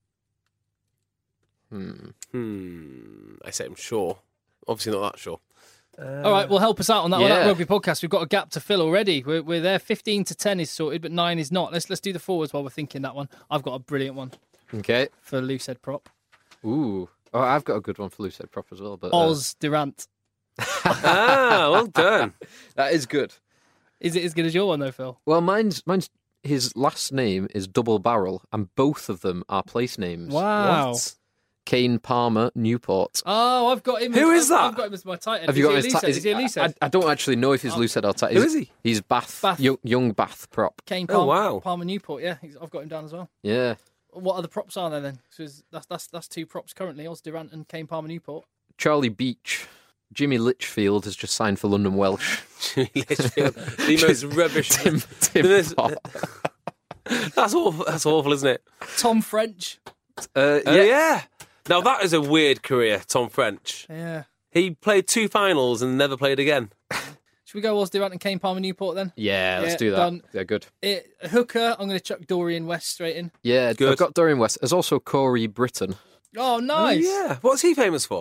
Hmm. Hmm. I say I'm sure. Obviously not that sure. All right, well, help us out on that one. yeah. That rugby podcast. We've got a gap to fill already. We're, we're there. Fifteen to ten is sorted, but nine is not. Let's let's do the forwards while we're thinking that one. I've got a brilliant one Okay. for loose head prop. Ooh. Oh, I've got a good one for loose head prop as well. But uh, Oz Durant. ah, well done. that is good. Is it as good as your one though, Phil? Well, mine's mine's his last name is Double Barrel, and both of them are place names. Wow. What? Kane Palmer, Newport. Oh, I've got him. Who as, is I've, that? I've got him as my tight end. Have is you got he a his loose ta- head? Is he a loose I, head? I don't actually know if he's Oh. loose head or tight. Who is he? He's Bath, Bath. Young, young Bath prop. Kane Oh, Palmer, wow. Palmer Newport. Yeah, he's, I've got him down as well. Yeah. What other props are there then? 'Cause that's that's that's two props currently: Oz Durant and Kane Palmer Newport. Charlie Beach. Jimmy Litchfield has just signed for London Welsh. Jimmy Litchfield, the most rubbish. Tim, Tim The most- Pott. That's awful. That's awful, isn't it? Tom French. Uh, Oh yeah. yeah. Now that is a weird career, Tom French. Yeah. He played two finals and never played again. Should we go Oz Durant and Kane Palmer Newport then? Yeah, let's Yeah, do that. done. Yeah, good. It, hooker, I'm going to chuck Dorian West straight in. Yeah, Good. I've got Dorian West. There's also Corey Britton. Oh, nice. Yeah. What's he famous for?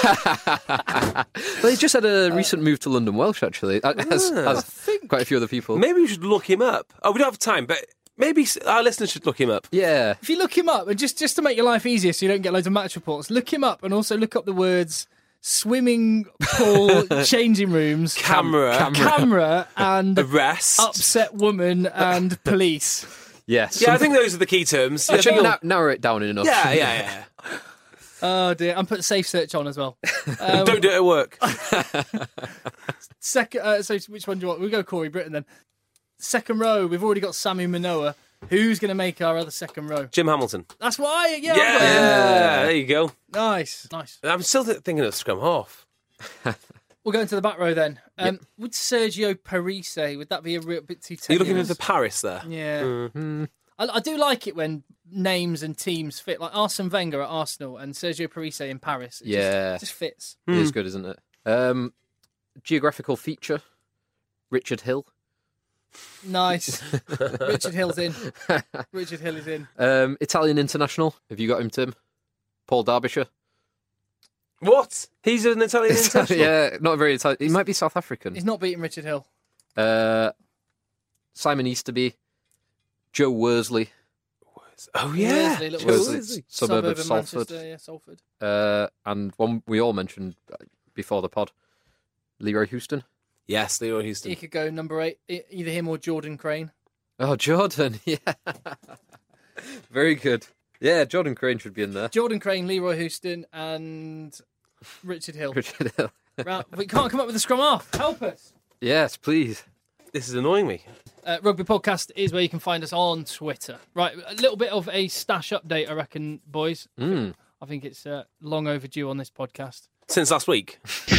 Well, he just had a recent move to London Welsh, actually, as, Ah. as quite a few other people. Maybe we should look him up. Oh, we don't have time, but maybe our listeners should look him up. Yeah. If you look him up, and just, just to make your life easier so you don't get loads of match reports, look him up and also look up the words swimming pool, changing rooms, Camera. camera, and Arrest. upset woman and police. Yes. Yeah, I think those are the key terms. I I think think na- narrow it down enough. yeah, yeah, yeah. Oh dear, I'm putting safe search on as well. Um, Don't do it at work. Second, uh, so which one do you want? We'll go Corey Britton then. Second row, we've already got Samu Manoa. Who's going to make our other second row? Jim Hamilton. That's why, yeah. Yeah, I've got him. there you go. Nice, nice. I'm still th- thinking of scrum half. We'll go into the back row then. Um, Would Sergio Parise, would that be a real bit too Are you tenuous? looking into Paris there? Yeah. Mm. I, I do like it when names and teams fit, like Arsene Wenger at Arsenal and Sergio Parise in Paris. It Yeah. just, just fits. It is good, isn't it? Um, geographical feature, Richard Hill. Nice. Richard Hill's in. Richard Hill is in. Um, Italian international. Have you got him, Tim? Paul Derbyshire. What? He's an Italian international? Yeah, not very Italian. He might be South African. He's not beating Richard Hill. Uh, Simon Easterby. Joe Worsley. Oh, yeah. Worsley, little Worsley, Worsley. suburb of of Salford. Manchester, yeah, Salford. Uh, and one we all mentioned before the pod, Leroy Houston. Yes, Leroy Houston. He could go number eight, e- either him or Jordan Crane. Oh, Jordan. Yeah. Very good. Yeah, Jordan Crane should be in there. Jordan Crane, Leroy Houston, and Richard Hill. Richard Hill. Right, we can't come up with a scrum half. Help us. Yes, please. This is annoying me. Uh, Rugby Podcast is where you can find us on Twitter. Right, a little bit of a stash update, I reckon, boys. Mm. I think it's uh, long overdue on this podcast. Since last week.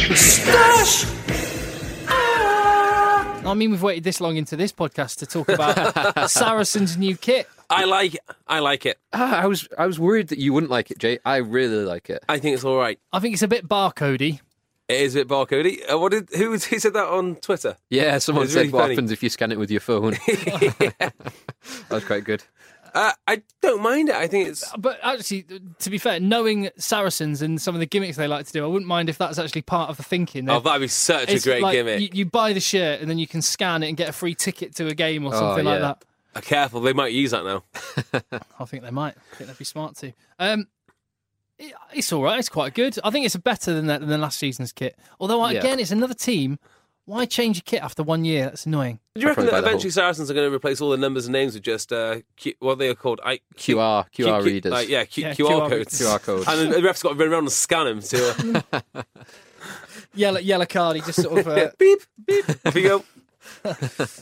I mean, we've waited this long into this podcast to talk about Saracens' new kit. I like it. I like it. Ah, I was I was worried that you wouldn't like it, Jay. I really like it. I think it's all right. I think it's a bit barcodey. It is a bit barcodey. Uh, what did who, who said that on Twitter? Yeah, someone It's said really what funny. happens if you scan it with your phone. That was quite good. Uh, I don't mind it. I think it's. But actually, to be fair, knowing Saracens and some of the gimmicks they like to do, I wouldn't mind if that's actually part of the thinking. Oh, that'd be such a It's great like gimmick. You, you buy the shirt and then you can scan it and get a free ticket to a game or Oh, something like yeah. that. Uh, careful, they might use that now. I think they might. I think they'd be smart to. Um, it, it's all right. It's quite good. I think it's better than that than last season's kit. Although Yeah. again, it's another team. Why change your kit after one year? That's annoying. Do you reckon Probably that by the eventually Saracens are going to replace all the numbers and names with just uh, Q, what are they called? I, Q R Q R Q- Q- readers. Like, yeah, Q, Yeah, Q R Q R codes. Q R codes. And then the ref's got to run around and scan them to uh, Yellow, yellow card. He just sort of. Uh, beep, beep. Off you go.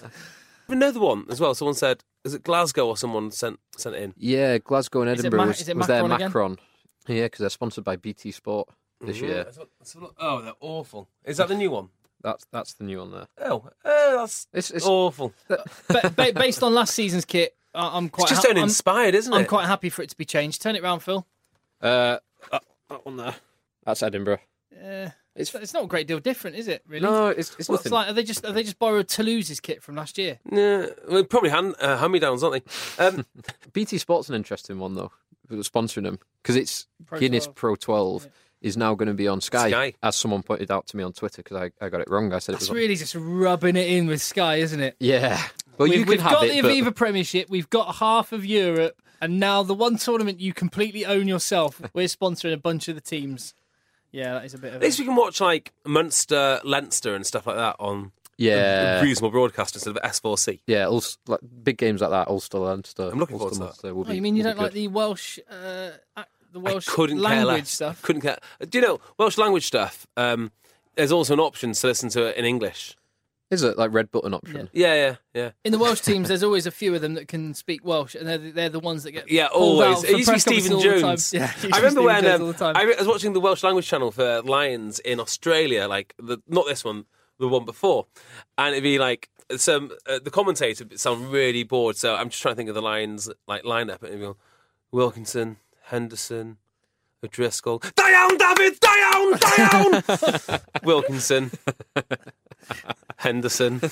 Another one as well. Someone said, is it Glasgow or someone sent sent it in? Yeah, Glasgow and Is it Edinburgh Ma- was, is it was their Macron again? Macron. Yeah, because they're sponsored by B T Sport this year. Let's have- let's have a look. Oh, they're awful. Is that the new one? That's that's the new one there. Oh, uh, that's It's, it's awful. ba- ba- based on last season's kit, I- I'm quite. It's just ha- I'm- uninspired, isn't I'm it? quite happy for it to be changed. Turn it round, Phil. uh, that, that one there. That's Edinburgh. Uh, it's it's not a great deal different, is it? Really? No, it's it's Well, nothing. it's like are they just are they just borrowed Toulouse's kit from last year? Yeah, well, probably hand, uh, hand-me-downs, aren't they? Um, B T Sport's an interesting one though. It was sponsoring them because it's Pro Guinness twelve. Pro twelve is now going to be on Sky, Sky. as someone pointed out to me on Twitter because I, I got it wrong. I said That's it was on- really just rubbing it in with Sky, isn't it? yeah. Well, we've you can we've have got it, the but- Aviva Premiership, we've got half of Europe, and now the one tournament you completely own yourself. We're sponsoring a bunch of the teams. Yeah, that is a bit of. at least we can watch like Munster, Leinster, and stuff like that on yeah, a reasonable broadcast instead of S four C. yeah. Ulster, like big games like that, Ulster, Leinster. I'm looking forward Ulster, to that. Munster will Oh, be- you mean you will don't be like good. the Welsh, uh, ac- the Welsh I couldn't care language less. stuff? Couldn't care. Do you know Welsh language stuff? Um, there's also an option to listen to it in English. Is it like red button option? Yeah, yeah, yeah. In the Welsh teams, there's always a few of them that can speak Welsh, and they're the, they're the ones that get Yeah, pulled always. out It for used to be press conferences Stephen all the time. Jones. Yeah, it used to I be remember Stephen when Jones um, all the time. I was watching the Welsh language channel for Lions in Australia, like the not this one, the one before, and it'd be like some uh, the commentator would sound really bored. So I'm just trying to think of the Lions like lineup, and it'd be Wilkinson, Henderson, O'Driscoll. Down, David! Down! Down! Wilkinson. Henderson.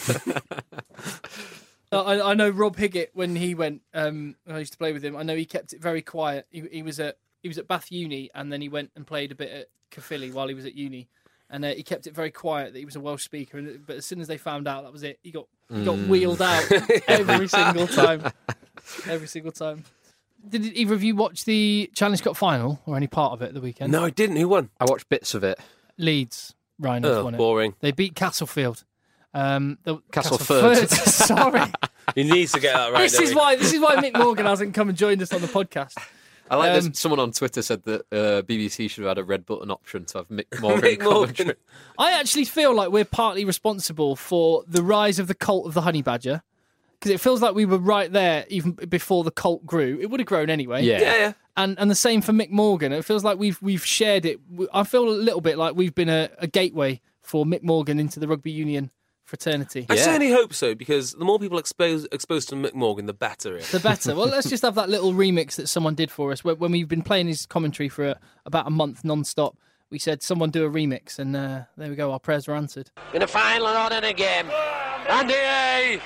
I, I know Rob Higgett, when he went, um, I used to play with him, I know he kept it very quiet. He, he was at he was at Bath Uni, and then he went and played a bit at Caerphilly while he was at uni. And uh, he kept it very quiet that he was a Welsh speaker. And, but as soon as they found out, that was it. He got he got Mm. wheeled out every single time. Every single time. Did either of you watch the Challenge Cup final or any part of it at the weekend? No, I didn't. Who won? I watched bits of it. Leeds. Rhinos Oh, won it. boring. They beat Castlefield. Um, the, Castleford. Castleford. Sorry. You need to get that right. this don't is you? why this is why Mick Morgan hasn't come and joined us on the podcast. I like Um, this. Someone on Twitter said that uh, B B C should have had a red button option to have Mick Morgan Mick Morgan. commentary. I actually feel like we're partly responsible for the rise of the cult of the honey badger, because it feels like we were right there even before the cult grew. It would have grown anyway. Yeah. Yeah, yeah. And and the same for Mick Morgan. It feels like we've we've shared it. I feel a little bit like we've been a, a gateway for Mick Morgan into the rugby union fraternity. I Yeah. certainly hope so, because the more people exposed exposed to Mick Morgan, the better it is. The better. Well, let's just have that little remix that someone did for us. When when we've been playing his commentary for a, about a month non-stop, we said, someone do a remix, and uh, there we go, our prayers were answered. In the final on in again. Andy A.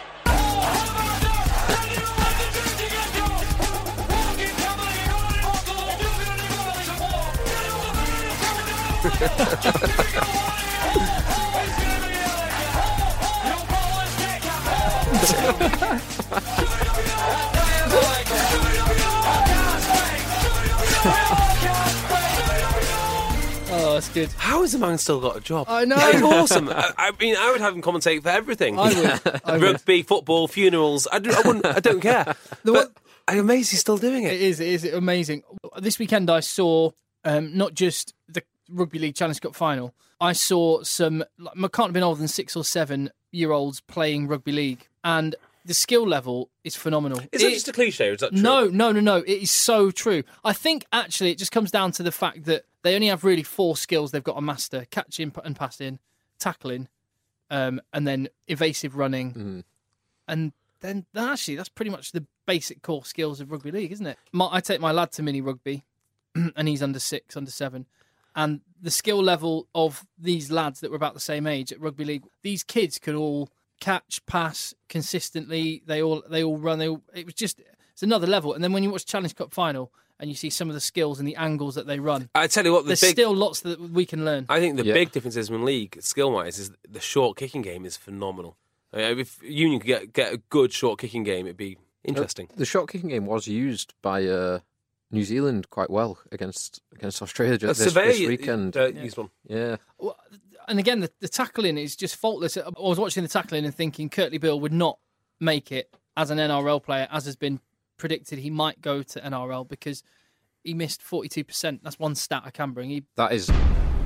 Oh, that's good. How has the man still got a job? I know. That is awesome. I, I mean, I would have him commentate for everything. I would. I would. Rugby, football, funerals. I, do, I wouldn't. I don't care. But I'm amazed he's still doing it. It is. It is amazing. This weekend, I saw um, not just the Rugby League Challenge Cup final. I saw some. Like, I can't have been older than six or seven year olds playing rugby league, and the skill level is phenomenal. Is that It- just a cliche, or is that true? No, no, no, no. It is so true. I think actually it just comes down to the fact that they only have really four skills they've got to master: catching and passing, tackling, um, and then evasive running. Mm. And then then actually that's pretty much the basic core skills of rugby league, isn't it? My, I take my lad to mini rugby, and he's under six, under seven. And the skill level of these lads that were about the same age at rugby league, these kids could all catch, pass consistently. They all they all run. They all, it was just it's another level. And then when you watch Challenge Cup final and you see some of the skills and the angles that they run, I tell you what, the there's big, still lots that we can learn. I think the Yeah. big difference is in league, skill-wise, is the short kicking game is phenomenal. I mean, if Union could get, get a good short kicking game, it'd be interesting. The short kicking game was used by uh, New Zealand quite well against against Australia Uh, just this, Surveyor this weekend. uh, used one. Yeah. Well, and again, the, the tackling is just faultless. I was watching the tackling and thinking Curtly Bill would not make it as an N R L player, as has been predicted. He might go to N R L because he missed forty-two percent. That's one stat I can bring. He That is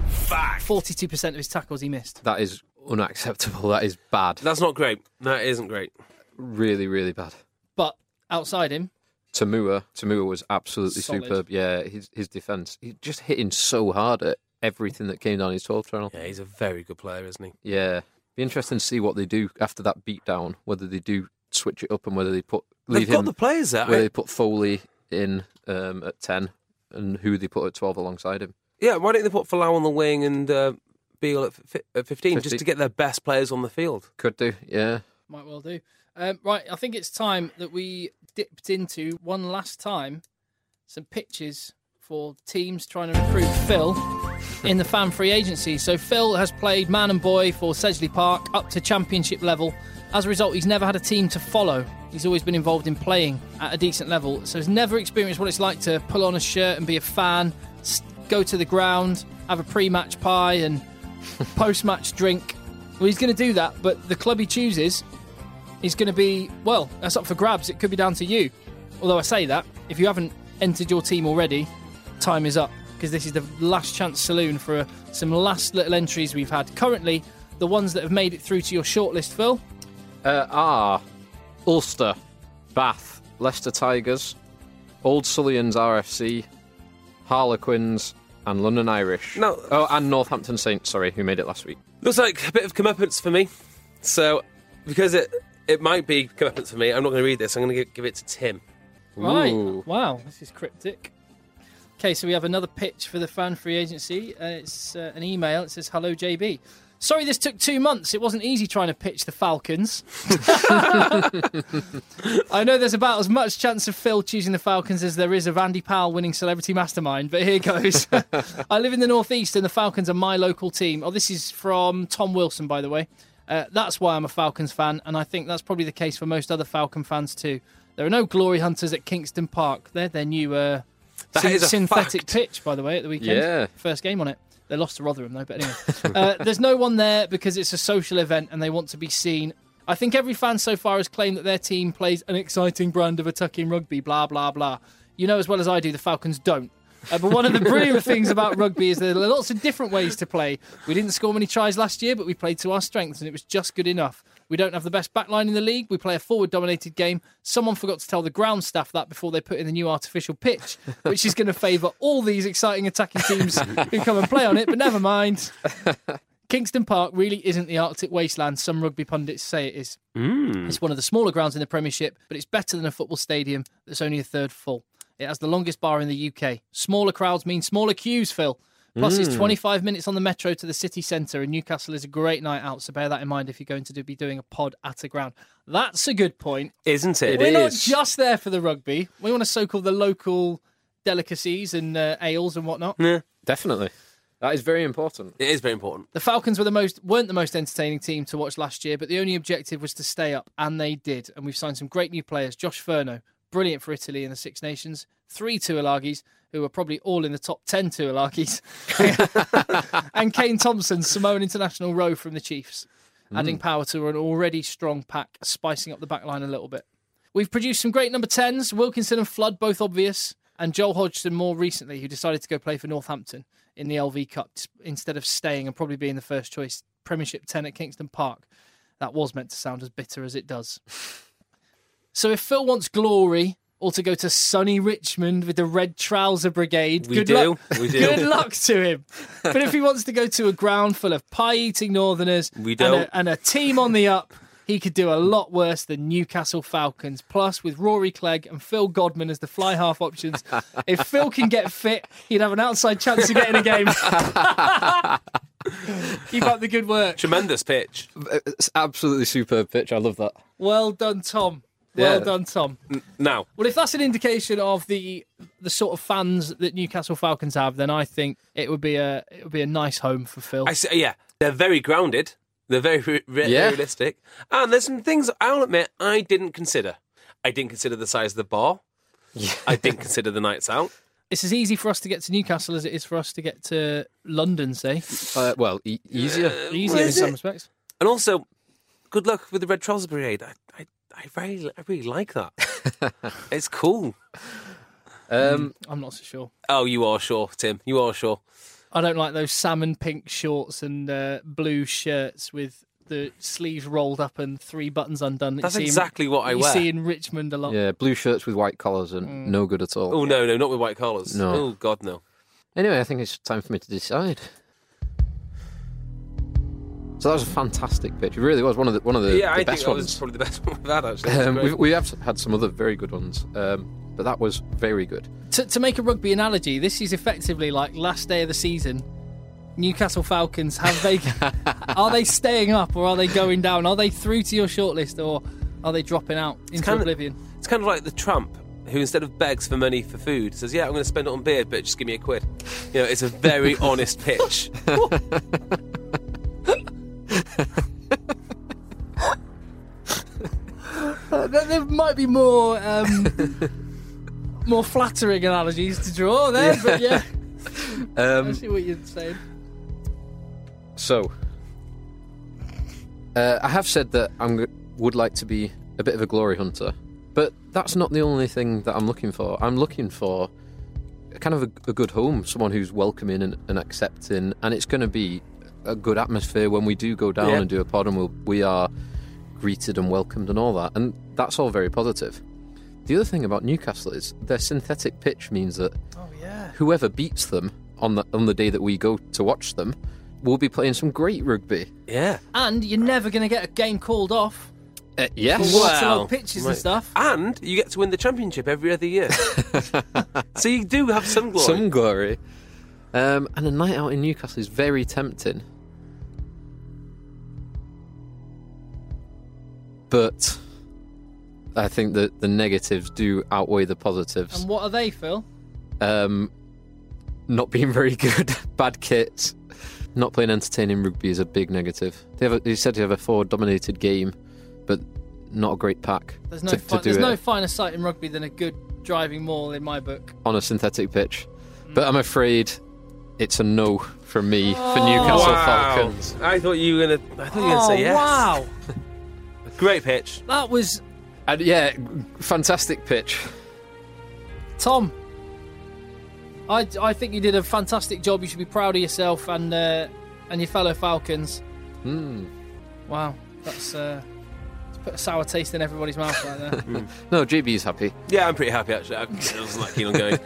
forty-two percent of his tackles he missed. that is unacceptable. That is bad. That's not great. That isn't great. Really, really bad. But outside him, Tamua, Tamua was absolutely Solid. superb. Yeah, his his defence. He just hitting so hard at everything that came down his twelve channel. Yeah, he's a very good player, isn't he? Yeah, be interesting to see what they do after that beatdown. Whether they do switch it up and whether they put They've leave got him, the players there. whether I- they put Foley in um, at ten and who they put at twelve alongside him. Yeah, why don't they put Falau on the wing and uh, Beale at, fi- at fifteen, just fifteen. to get their best players on the field? Could do, yeah. might well do. Um, right, I think it's time that we dipped into one last time some pitches for teams trying to recruit Phil in the fan free agency. So Phil has played man and boy for Sedgley Park up to championship level. As a result, he's never had a team to follow. He's always been involved in playing at a decent level. So he's never experienced what it's like to pull on a shirt and be a fan, s- go to the ground, have a pre-match pie and post-match drink. Well, he's going to do that, but the club he chooses is going to be, well, that's up for grabs. It could be down to you. Although I say that, if you haven't entered your team already, time is up, because this is the last chance saloon for uh, some last little entries we've had. Currently, the ones that have made it through to your shortlist, Phil. Uh, are Ulster, Bath, Leicester Tigers, Old Sullians R F C, Harlequins, and London Irish. No. Oh, and Northampton Saints, sorry, who made it last week. Looks like a bit of comeuppance for me. So, because it it might be comeuppance for me, I'm not going to read this. I'm going to give it to Tim. Right. Ooh. Wow, this is cryptic. Okay, so we have another pitch for the fan free agency. Uh, it's uh, an email. It says, "Hello, J B. Sorry this took two months. It wasn't easy trying to pitch the Falcons. I know there's about as much chance of Phil choosing the Falcons as there is of Andy Powell winning Celebrity Mastermind, but here goes. I live in the Northeast and the Falcons are my local team." Oh, this is from Tom Wilson, by the way. Uh, that's why I'm a Falcons fan, and I think that's probably the case for most other Falcon fans too. There are no glory hunters at Kingston Park. They're their new uh, That syn- is a synthetic fact. pitch, by the way, at the weekend. Yeah. First game on it. They lost to Rotherham, though, but anyway. uh, there's no one there because it's a social event and they want to be seen. I think every fan so far has claimed that their team plays an exciting brand of attacking rugby, blah, blah, blah. You know as well as I do, the Falcons don't. Uh, but one of the brilliant things about rugby is there are lots of different ways to play. We didn't score many tries last year, but we played to our strengths and it was just good enough. We don't have the best backline in the league. We play a forward-dominated game. Someone forgot to tell the ground staff that before they put in the new artificial pitch, which is going to favour all these exciting attacking teams who come and play on it, but never mind. Kingston Park really isn't the Arctic wasteland some rugby pundits say it is. Mm. It's one of the smaller grounds in the Premiership, but it's better than a football stadium that's only a third full. It has the longest bar in the U K. Smaller crowds mean smaller queues, Phil. Plus, it's twenty-five minutes on the metro to the city centre, and Newcastle is a great night out, so bear that in mind if you're going to do, be doing a pod at a ground. That's a good point. Isn't it? We're It not is. just there for the rugby. We want to soak all the local delicacies and uh, ales and whatnot. Yeah. Definitely. That is very important. It is very important. The Falcons were the most weren't the most entertaining team to watch last year, but the only objective was to stay up, and they did. And we've signed some great new players. Josh Furno, brilliant for Italy in the Six Nations. Three Tuilagis, who are probably all in the top ten Tuilagis. And Kane Thompson, Samoan international row from the Chiefs, adding power to an already strong pack, spicing up the back line a little bit. We've produced some great number tens, Wilkinson and Flood, both obvious, and Joel Hodgson more recently, who decided to go play for Northampton in the L V Cup instead of staying and probably being the first choice Premiership ten at Kingston Park. That was meant to sound as bitter as it does. So if Phil wants glory, or to go to sunny Richmond with the Red Trouser Brigade, We good do, luck. we do. Good luck to him. But if he wants to go to a ground full of pie-eating Northerners We and, don't. a, and a team on the up, he could do a lot worse than Newcastle Falcons. Plus, with Rory Clegg and Phil Godman as the fly half options, if Phil can get fit, he'd have an outside chance of getting a game. Keep up the good work. Tremendous pitch. It's absolutely superb pitch. I love that. Well done, Tom. Well Yeah. done, Tom. Now, Well, if that's an indication of the the sort of fans that Newcastle Falcons have, then I think it would be a it would be a nice home for Phil. I say, yeah, they're very grounded. They're very re- re- Yeah. realistic. And there's some things, I'll admit, I didn't consider. I didn't consider the size of the bar. I didn't consider the nights out. It's as easy for us to get to Newcastle as it is for us to get to London, say. Uh, well, e- easier. Easier in is some it? respects. And also, good luck with the Red Trouser Brigade. I, I, I, very, I really like that. It's cool. Um, I'm not so sure. Oh, you are sure, Tim. You are sure. I don't like those salmon pink shorts and uh, blue shirts with the sleeves rolled up and three buttons undone. that That's you see in- exactly what I you wear. see in Richmond a lot. yeah, blue shirts with white collars and no good at all. Oh, no, no, not with white collars. No. Oh, God, no. Anyway, I think it's time for me to decide. So that was a fantastic pitch. It really was one of the one of the, yeah, the I best think that ones. was probably the best one we've had, actually. It was Um, great. we've, we have had some other very good ones, um, but that was very good. To, to make a rugby analogy, this is effectively like last day of the season. Newcastle Falcons, have they are they staying up or are they going down? Are they through to your shortlist or are they dropping out into kind of- oblivion? It's kind of like the tramp who, instead of begs for money for food, says, yeah, I'm going to spend it on beer, but just give me a quid. You know, it's a very honest pitch. Uh, there, there might be more um, more flattering analogies to draw there, but yeah, I Um, see what you're saying. so, uh, I have said that I would like to be a bit of a glory hunter, but that's not the only thing that I'm looking for. I'm looking for kind of a, a good home, someone who's welcoming and, and accepting, and it's going to be a good atmosphere when we do go down Yeah. and do a pod, and we'll, we are greeted and welcomed and all that, and that's all very positive. The other thing about Newcastle is their synthetic pitch means that Oh yeah. whoever beats them on the on the day that we go to watch them will be playing some great rugby. Yeah. And you're never going to get a game called off. Uh, yes. Well, pitches right. and stuff. And you get to win the championship every other year. So you do have some glory. Some glory. Um, and a night out in Newcastle is very tempting. But I think that the negatives do outweigh the positives. And what are they, Phil? Um, not being very good, bad kits, not playing entertaining rugby is a big negative. They have a, he said they have a forward-dominated game, but not a great pack. There's no to, fi- to do there's it no finer sight in rugby than a good driving maul in my book. on a synthetic pitch. Mm. But I'm afraid it's a no from me oh, for Newcastle wow. Falcons. I thought you were gonna. I thought you were gonna oh, say yes. Wow, great pitch. That was and yeah, fantastic pitch. Tom. I, I think you did a fantastic job. You should be proud of yourself and uh, and your fellow Falcons. Mm. Wow, that's uh, it's put a sour taste in everybody's mouth right there. mm. No, J B's happy. Yeah, I'm pretty happy actually. I wasn't that keen on going.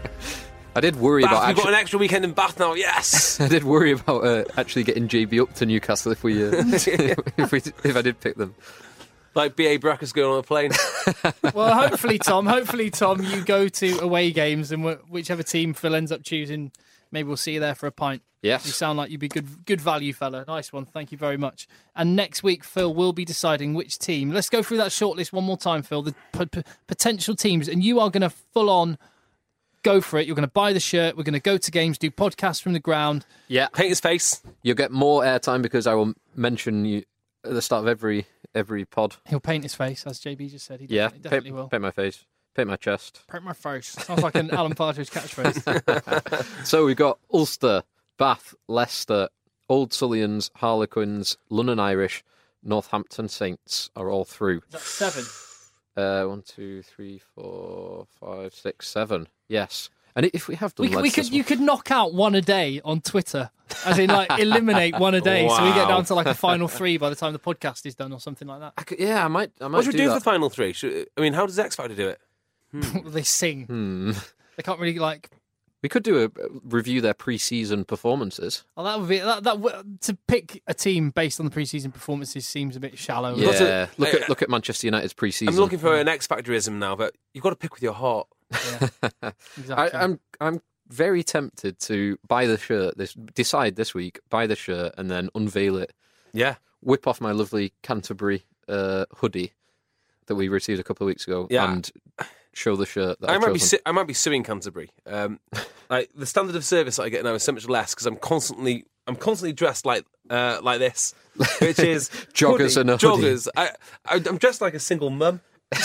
I did worry Bath, about. We've actually, got an extra weekend in Bath now. Yes. I did worry about uh, actually getting J B up to Newcastle if we uh, if we if I did pick them. Like B A Bracker's going on a plane. Well, hopefully, Tom. Hopefully, Tom, you go to away games, and wh- whichever team Phil ends up choosing, maybe we'll see you there for a pint. Yes. You sound like you'd be good, good value, fella. Nice one. Thank you very much. And next week, Phil will be deciding which team. Let's go through that shortlist one more time, Phil. The p- p- potential teams, and you are going to full on go for it. You're going to buy the shirt. We're going to go to games, do podcasts from the ground. Yeah. Paint his face. You'll get more airtime because I will mention you at the start of every every pod. He'll paint his face, as J B just said. He yeah, definitely, definitely paint, will. Paint my face. Paint my chest. Paint my face. Sounds like an Alan Partridge catchphrase. So we've got Ulster, Bath, Leicester, Old Sullians, Harlequins, London Irish, Northampton Saints are all through. Is that seven? Uh, one, two, three, four, five, six, seven. Yes. And if we have done, we, we could, you could knock out one a day on Twitter, as in like eliminate one a day, wow. so we get down to like a final three by the time the podcast is done, or something like that. I could, yeah, I might. I might What should we do, do for that. the final three? Should, I mean, how does X Factor do it? Hmm. They sing. Hmm. They can't really like. We could do a review their pre-season performances. Oh, that would be that. That to pick a team based on the pre-season performances seems a bit shallow. Yeah, to, look uh, at look at Manchester United's pre-season. I'm looking for an X Factorism now, but you've got to pick with your heart. Yeah, exactly. I, I'm I'm very tempted to buy the shirt. This decide this week, buy the shirt, and then unveil it. Yeah, whip off my lovely Canterbury uh, hoodie that we received a couple of weeks ago, yeah. and show the shirt. That I I've might be chosen. su- I might be suing Canterbury. Um, like the standard of service that I get now is so much less because I'm constantly I'm constantly dressed like uh, like this, which is joggers hoodie, and a hoodie. joggers. I, I I'm dressed like a single mum.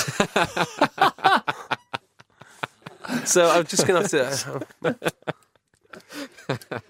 So I'm just gonna have to. Uh,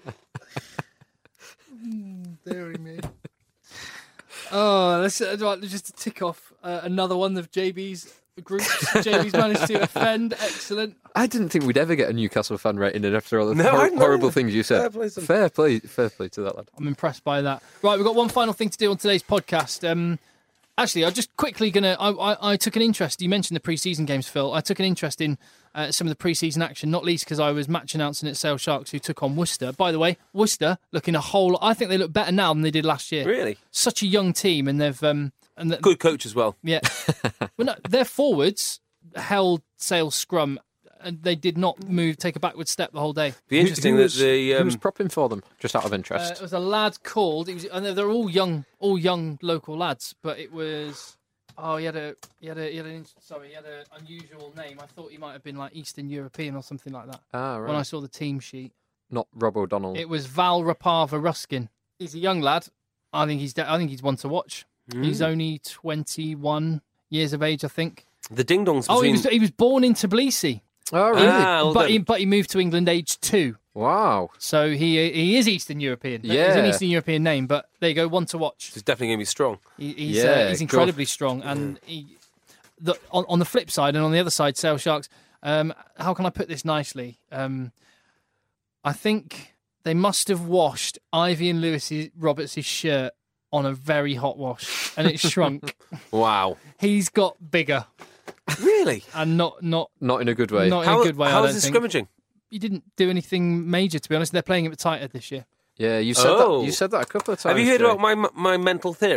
Deary me. Oh, let's uh, right, just to tick off uh, another one of J B's groups. J B's managed to offend. Excellent. I didn't think we'd ever get a Newcastle fan rating in after all the No, hor- I know. horrible things you said. Fair play to them. fair play, fair play to that lad. I'm impressed by that. Right, we've got one final thing to do on today's podcast. Um, actually, I'm just quickly gonna. I, I, I took an interest. You mentioned the pre-season games, Phil. I took an interest in uh, some of the pre-season action, not least because I was match announcing at Sale Sharks, who took on Worcester. By the way, Worcester looking a whole. I think they look better now than they did last year. Really, such a young team, and they've um, and the, good coach as well. Yeah, well, no, their forwards held Sale's scrum. And they did not move, take a backward step the whole day. Be interesting who was, that the um, who was propping for them, just out of Uh, interest. it was a lad called. It was, and they're all young, all young local lads. But it was. Oh, he had a, he had a, he had an. Sorry, he had an unusual name. I thought he might have been like Eastern European or something like that. ah, right. When I saw the team sheet, Not Rob O'Donnell. it was Val Rapava Ruskin. He's a young lad. I think he's. De- I think he's one to watch. Mm. He's only twenty-one years of age, I think. the ding dongs. Oh, he between... was. He was born in Tbilisi. oh, really? Ah, well but done. he, but he moved to England age two. Wow. So he he is Eastern European. He's Yeah. an Eastern European name, but there you go, one to watch. He's definitely going to be strong. He, he's Yeah, uh, he's go incredibly strong, and he, the, on, on the flip side and on the other side, Sale Sharks. Um, how can I put this nicely? Um, I think they must have washed Ivy and Lewis Roberts' shirt on a very hot wash, and it shrunk. Wow. He's got bigger, Really? and not not Not in a good way. not in How, a good way. I how don't is it think. scrimmaging? He didn't do anything major, to be honest. They're playing a bit tighter this year. Yeah, you said Oh. that. You said that a couple of times. Have you heard Jay. about my my mental theory?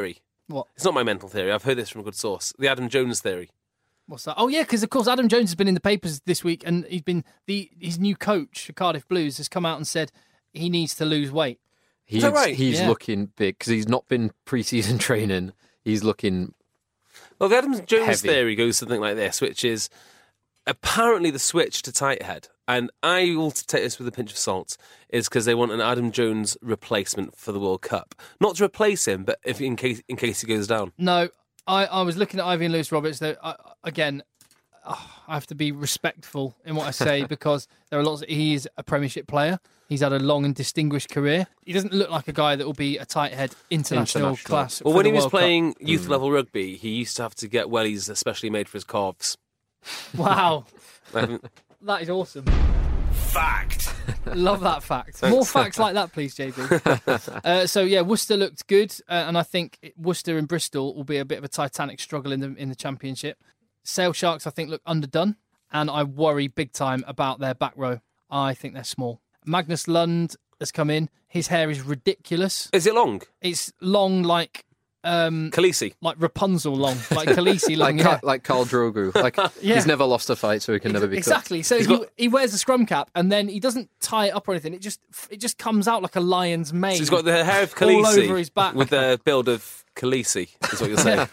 What? It's not my mental theory. I've heard this from a good source. The Adam Jones theory. What's that? Oh, yeah, because, of course, Adam Jones has been in the papers this week, and he's been the his new coach for Cardiff Blues has come out and said he needs to lose weight. He's, Is that right? He's Yeah. looking big because he's not been pre-season training. He's looking Well, the Adam Jones Heavy. theory goes something like this, which is apparently the switch to tight head, and I will take this with a pinch of salt, is because they want an Adam Jones replacement for the World Cup. Not to replace him, but if in case in case he goes down. No, I, I was looking at Ivy and Lewis Roberts. Though, I, again, oh, I have to be respectful in what I say because there are lots. Of, he is a Premiership player. He's had a long and distinguished career. He doesn't look like a guy that will be a tight head international, International. class. Well, for when the he was World Cup. playing youth level rugby, he used to have to get wellies especially made for his calves. Wow, Um, that is awesome. Fact. Love that fact. More facts like that, please, J B. uh, so yeah, Worcester looked good, uh, and I think it- Worcester and Bristol will be a bit of a titanic struggle in the in the Championship. Sale Sharks, I think, look underdone, and I worry big time about their back row. I think they're small. Magnus Lund has come in. His hair is ridiculous. is it long? It's long like um, Khaleesi. like Rapunzel long, like Khaleesi long. like yeah. Carl, like Carl Drogo. Like Yeah. he's never lost a fight, so he can never be cut. Exactly. So he, he wears a scrum cap, and then he doesn't tie it up or anything. It just it just comes out like a lion's mane. So he's got the hair of all Khaleesi over his back. with the build of Khaleesi, is what you're saying.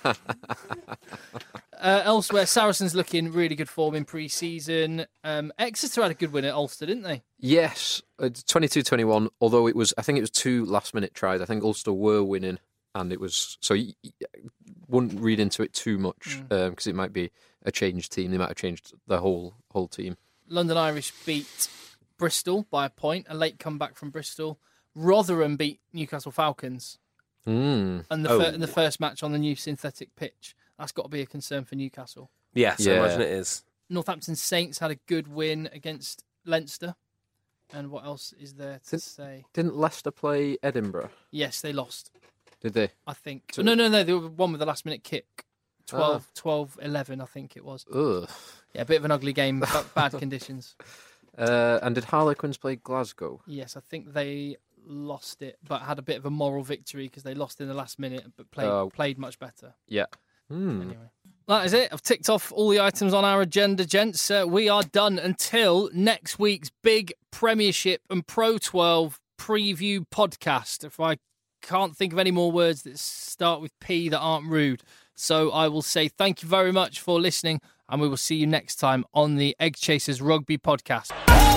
Uh, elsewhere, Saracens looking really good form in pre-season. Um, Exeter had a good win at Ulster, didn't they? Yes, twenty-two twenty-one, although it was, I think it was two last-minute tries. I think Ulster were winning, and it was, so you, you wouldn't read into it too much, because Mm. um, it might be a changed team. They might have changed the whole whole team. London Irish beat Bristol by a point, a late comeback from Bristol. Rotherham beat Newcastle Falcons, Mm. and the, Oh. fir- in the first match on the new synthetic pitch. That's got to be a concern for Newcastle. Yes, I Yeah. imagine it is. Northampton Saints had a good win against Leinster. And what else is there to Did- say? Didn't Leicester play Edinburgh? Yes, they lost, Did they? I think. So- no, no, no, they were one with the last minute kick. twelve, Ah. twelve eleven, I think it was. Ugh. Yeah, a bit of an ugly game, but bad conditions. Uh, and did Harlequins play Glasgow? Yes, I think they lost it, but had a bit of a moral victory because they lost in the last minute, but played Oh. played much better. Yeah. Hmm. Anyway, that is it. I've ticked off all the items on our agenda, gents. Uh, we are done until next week's big Premiership and Pro twelve preview podcast. If I can't think of any more words that start with P that aren't rude. So I will say thank you very much for listening, and we will see you next time on the Egg Chasers Rugby Podcast.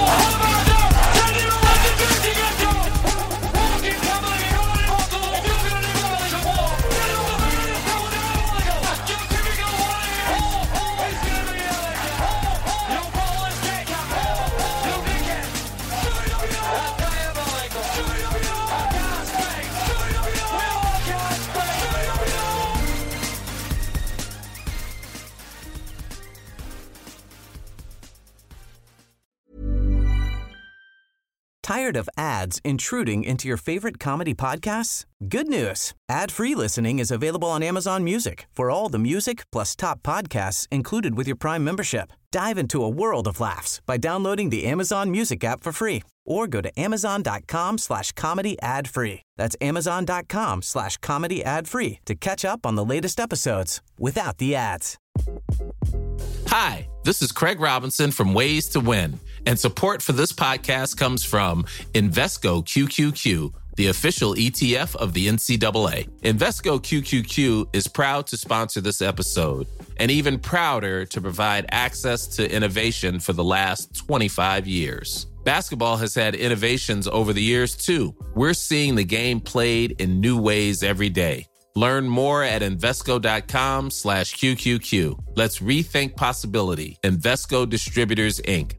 Tired of ads intruding into your favorite comedy podcasts? Good news. Ad-free listening is available on Amazon Music for all the music plus top podcasts included with your Prime membership. Dive into a world of laughs by downloading the Amazon Music app for free or go to amazon.com slash comedy ad free. That's amazon.com slash comedy ad free to catch up on the latest episodes without the ads. Hi, this is Craig Robinson from Ways to Win, and support for this podcast comes from Invesco Q Q Q, the official E T F of the N C double A. Invesco Q Q Q is proud to sponsor this episode, and even prouder to provide access to innovation for the last twenty-five years. Basketball has had innovations over the years, too. We're seeing the game played in new ways every day. Learn more at Invesco.com slash QQQ. Let's rethink possibility. Invesco Distributors, Incorporated.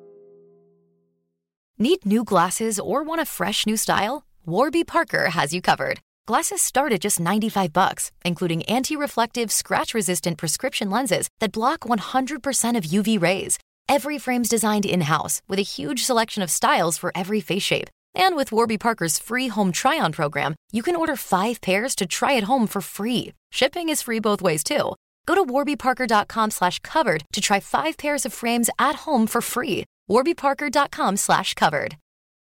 Need new glasses or want a fresh new style? Warby Parker has you covered. Glasses start at just ninety-five bucks, including anti-reflective, scratch-resistant prescription lenses that block one hundred percent of U V rays. Every frame's designed in-house with a huge selection of styles for every face shape. And with Warby Parker's free home try-on program, you can order five pairs to try at home for free. Shipping is free both ways, too. Go to warbyparker.com slash covered to try five pairs of frames at home for free. warbyparker.com slash covered.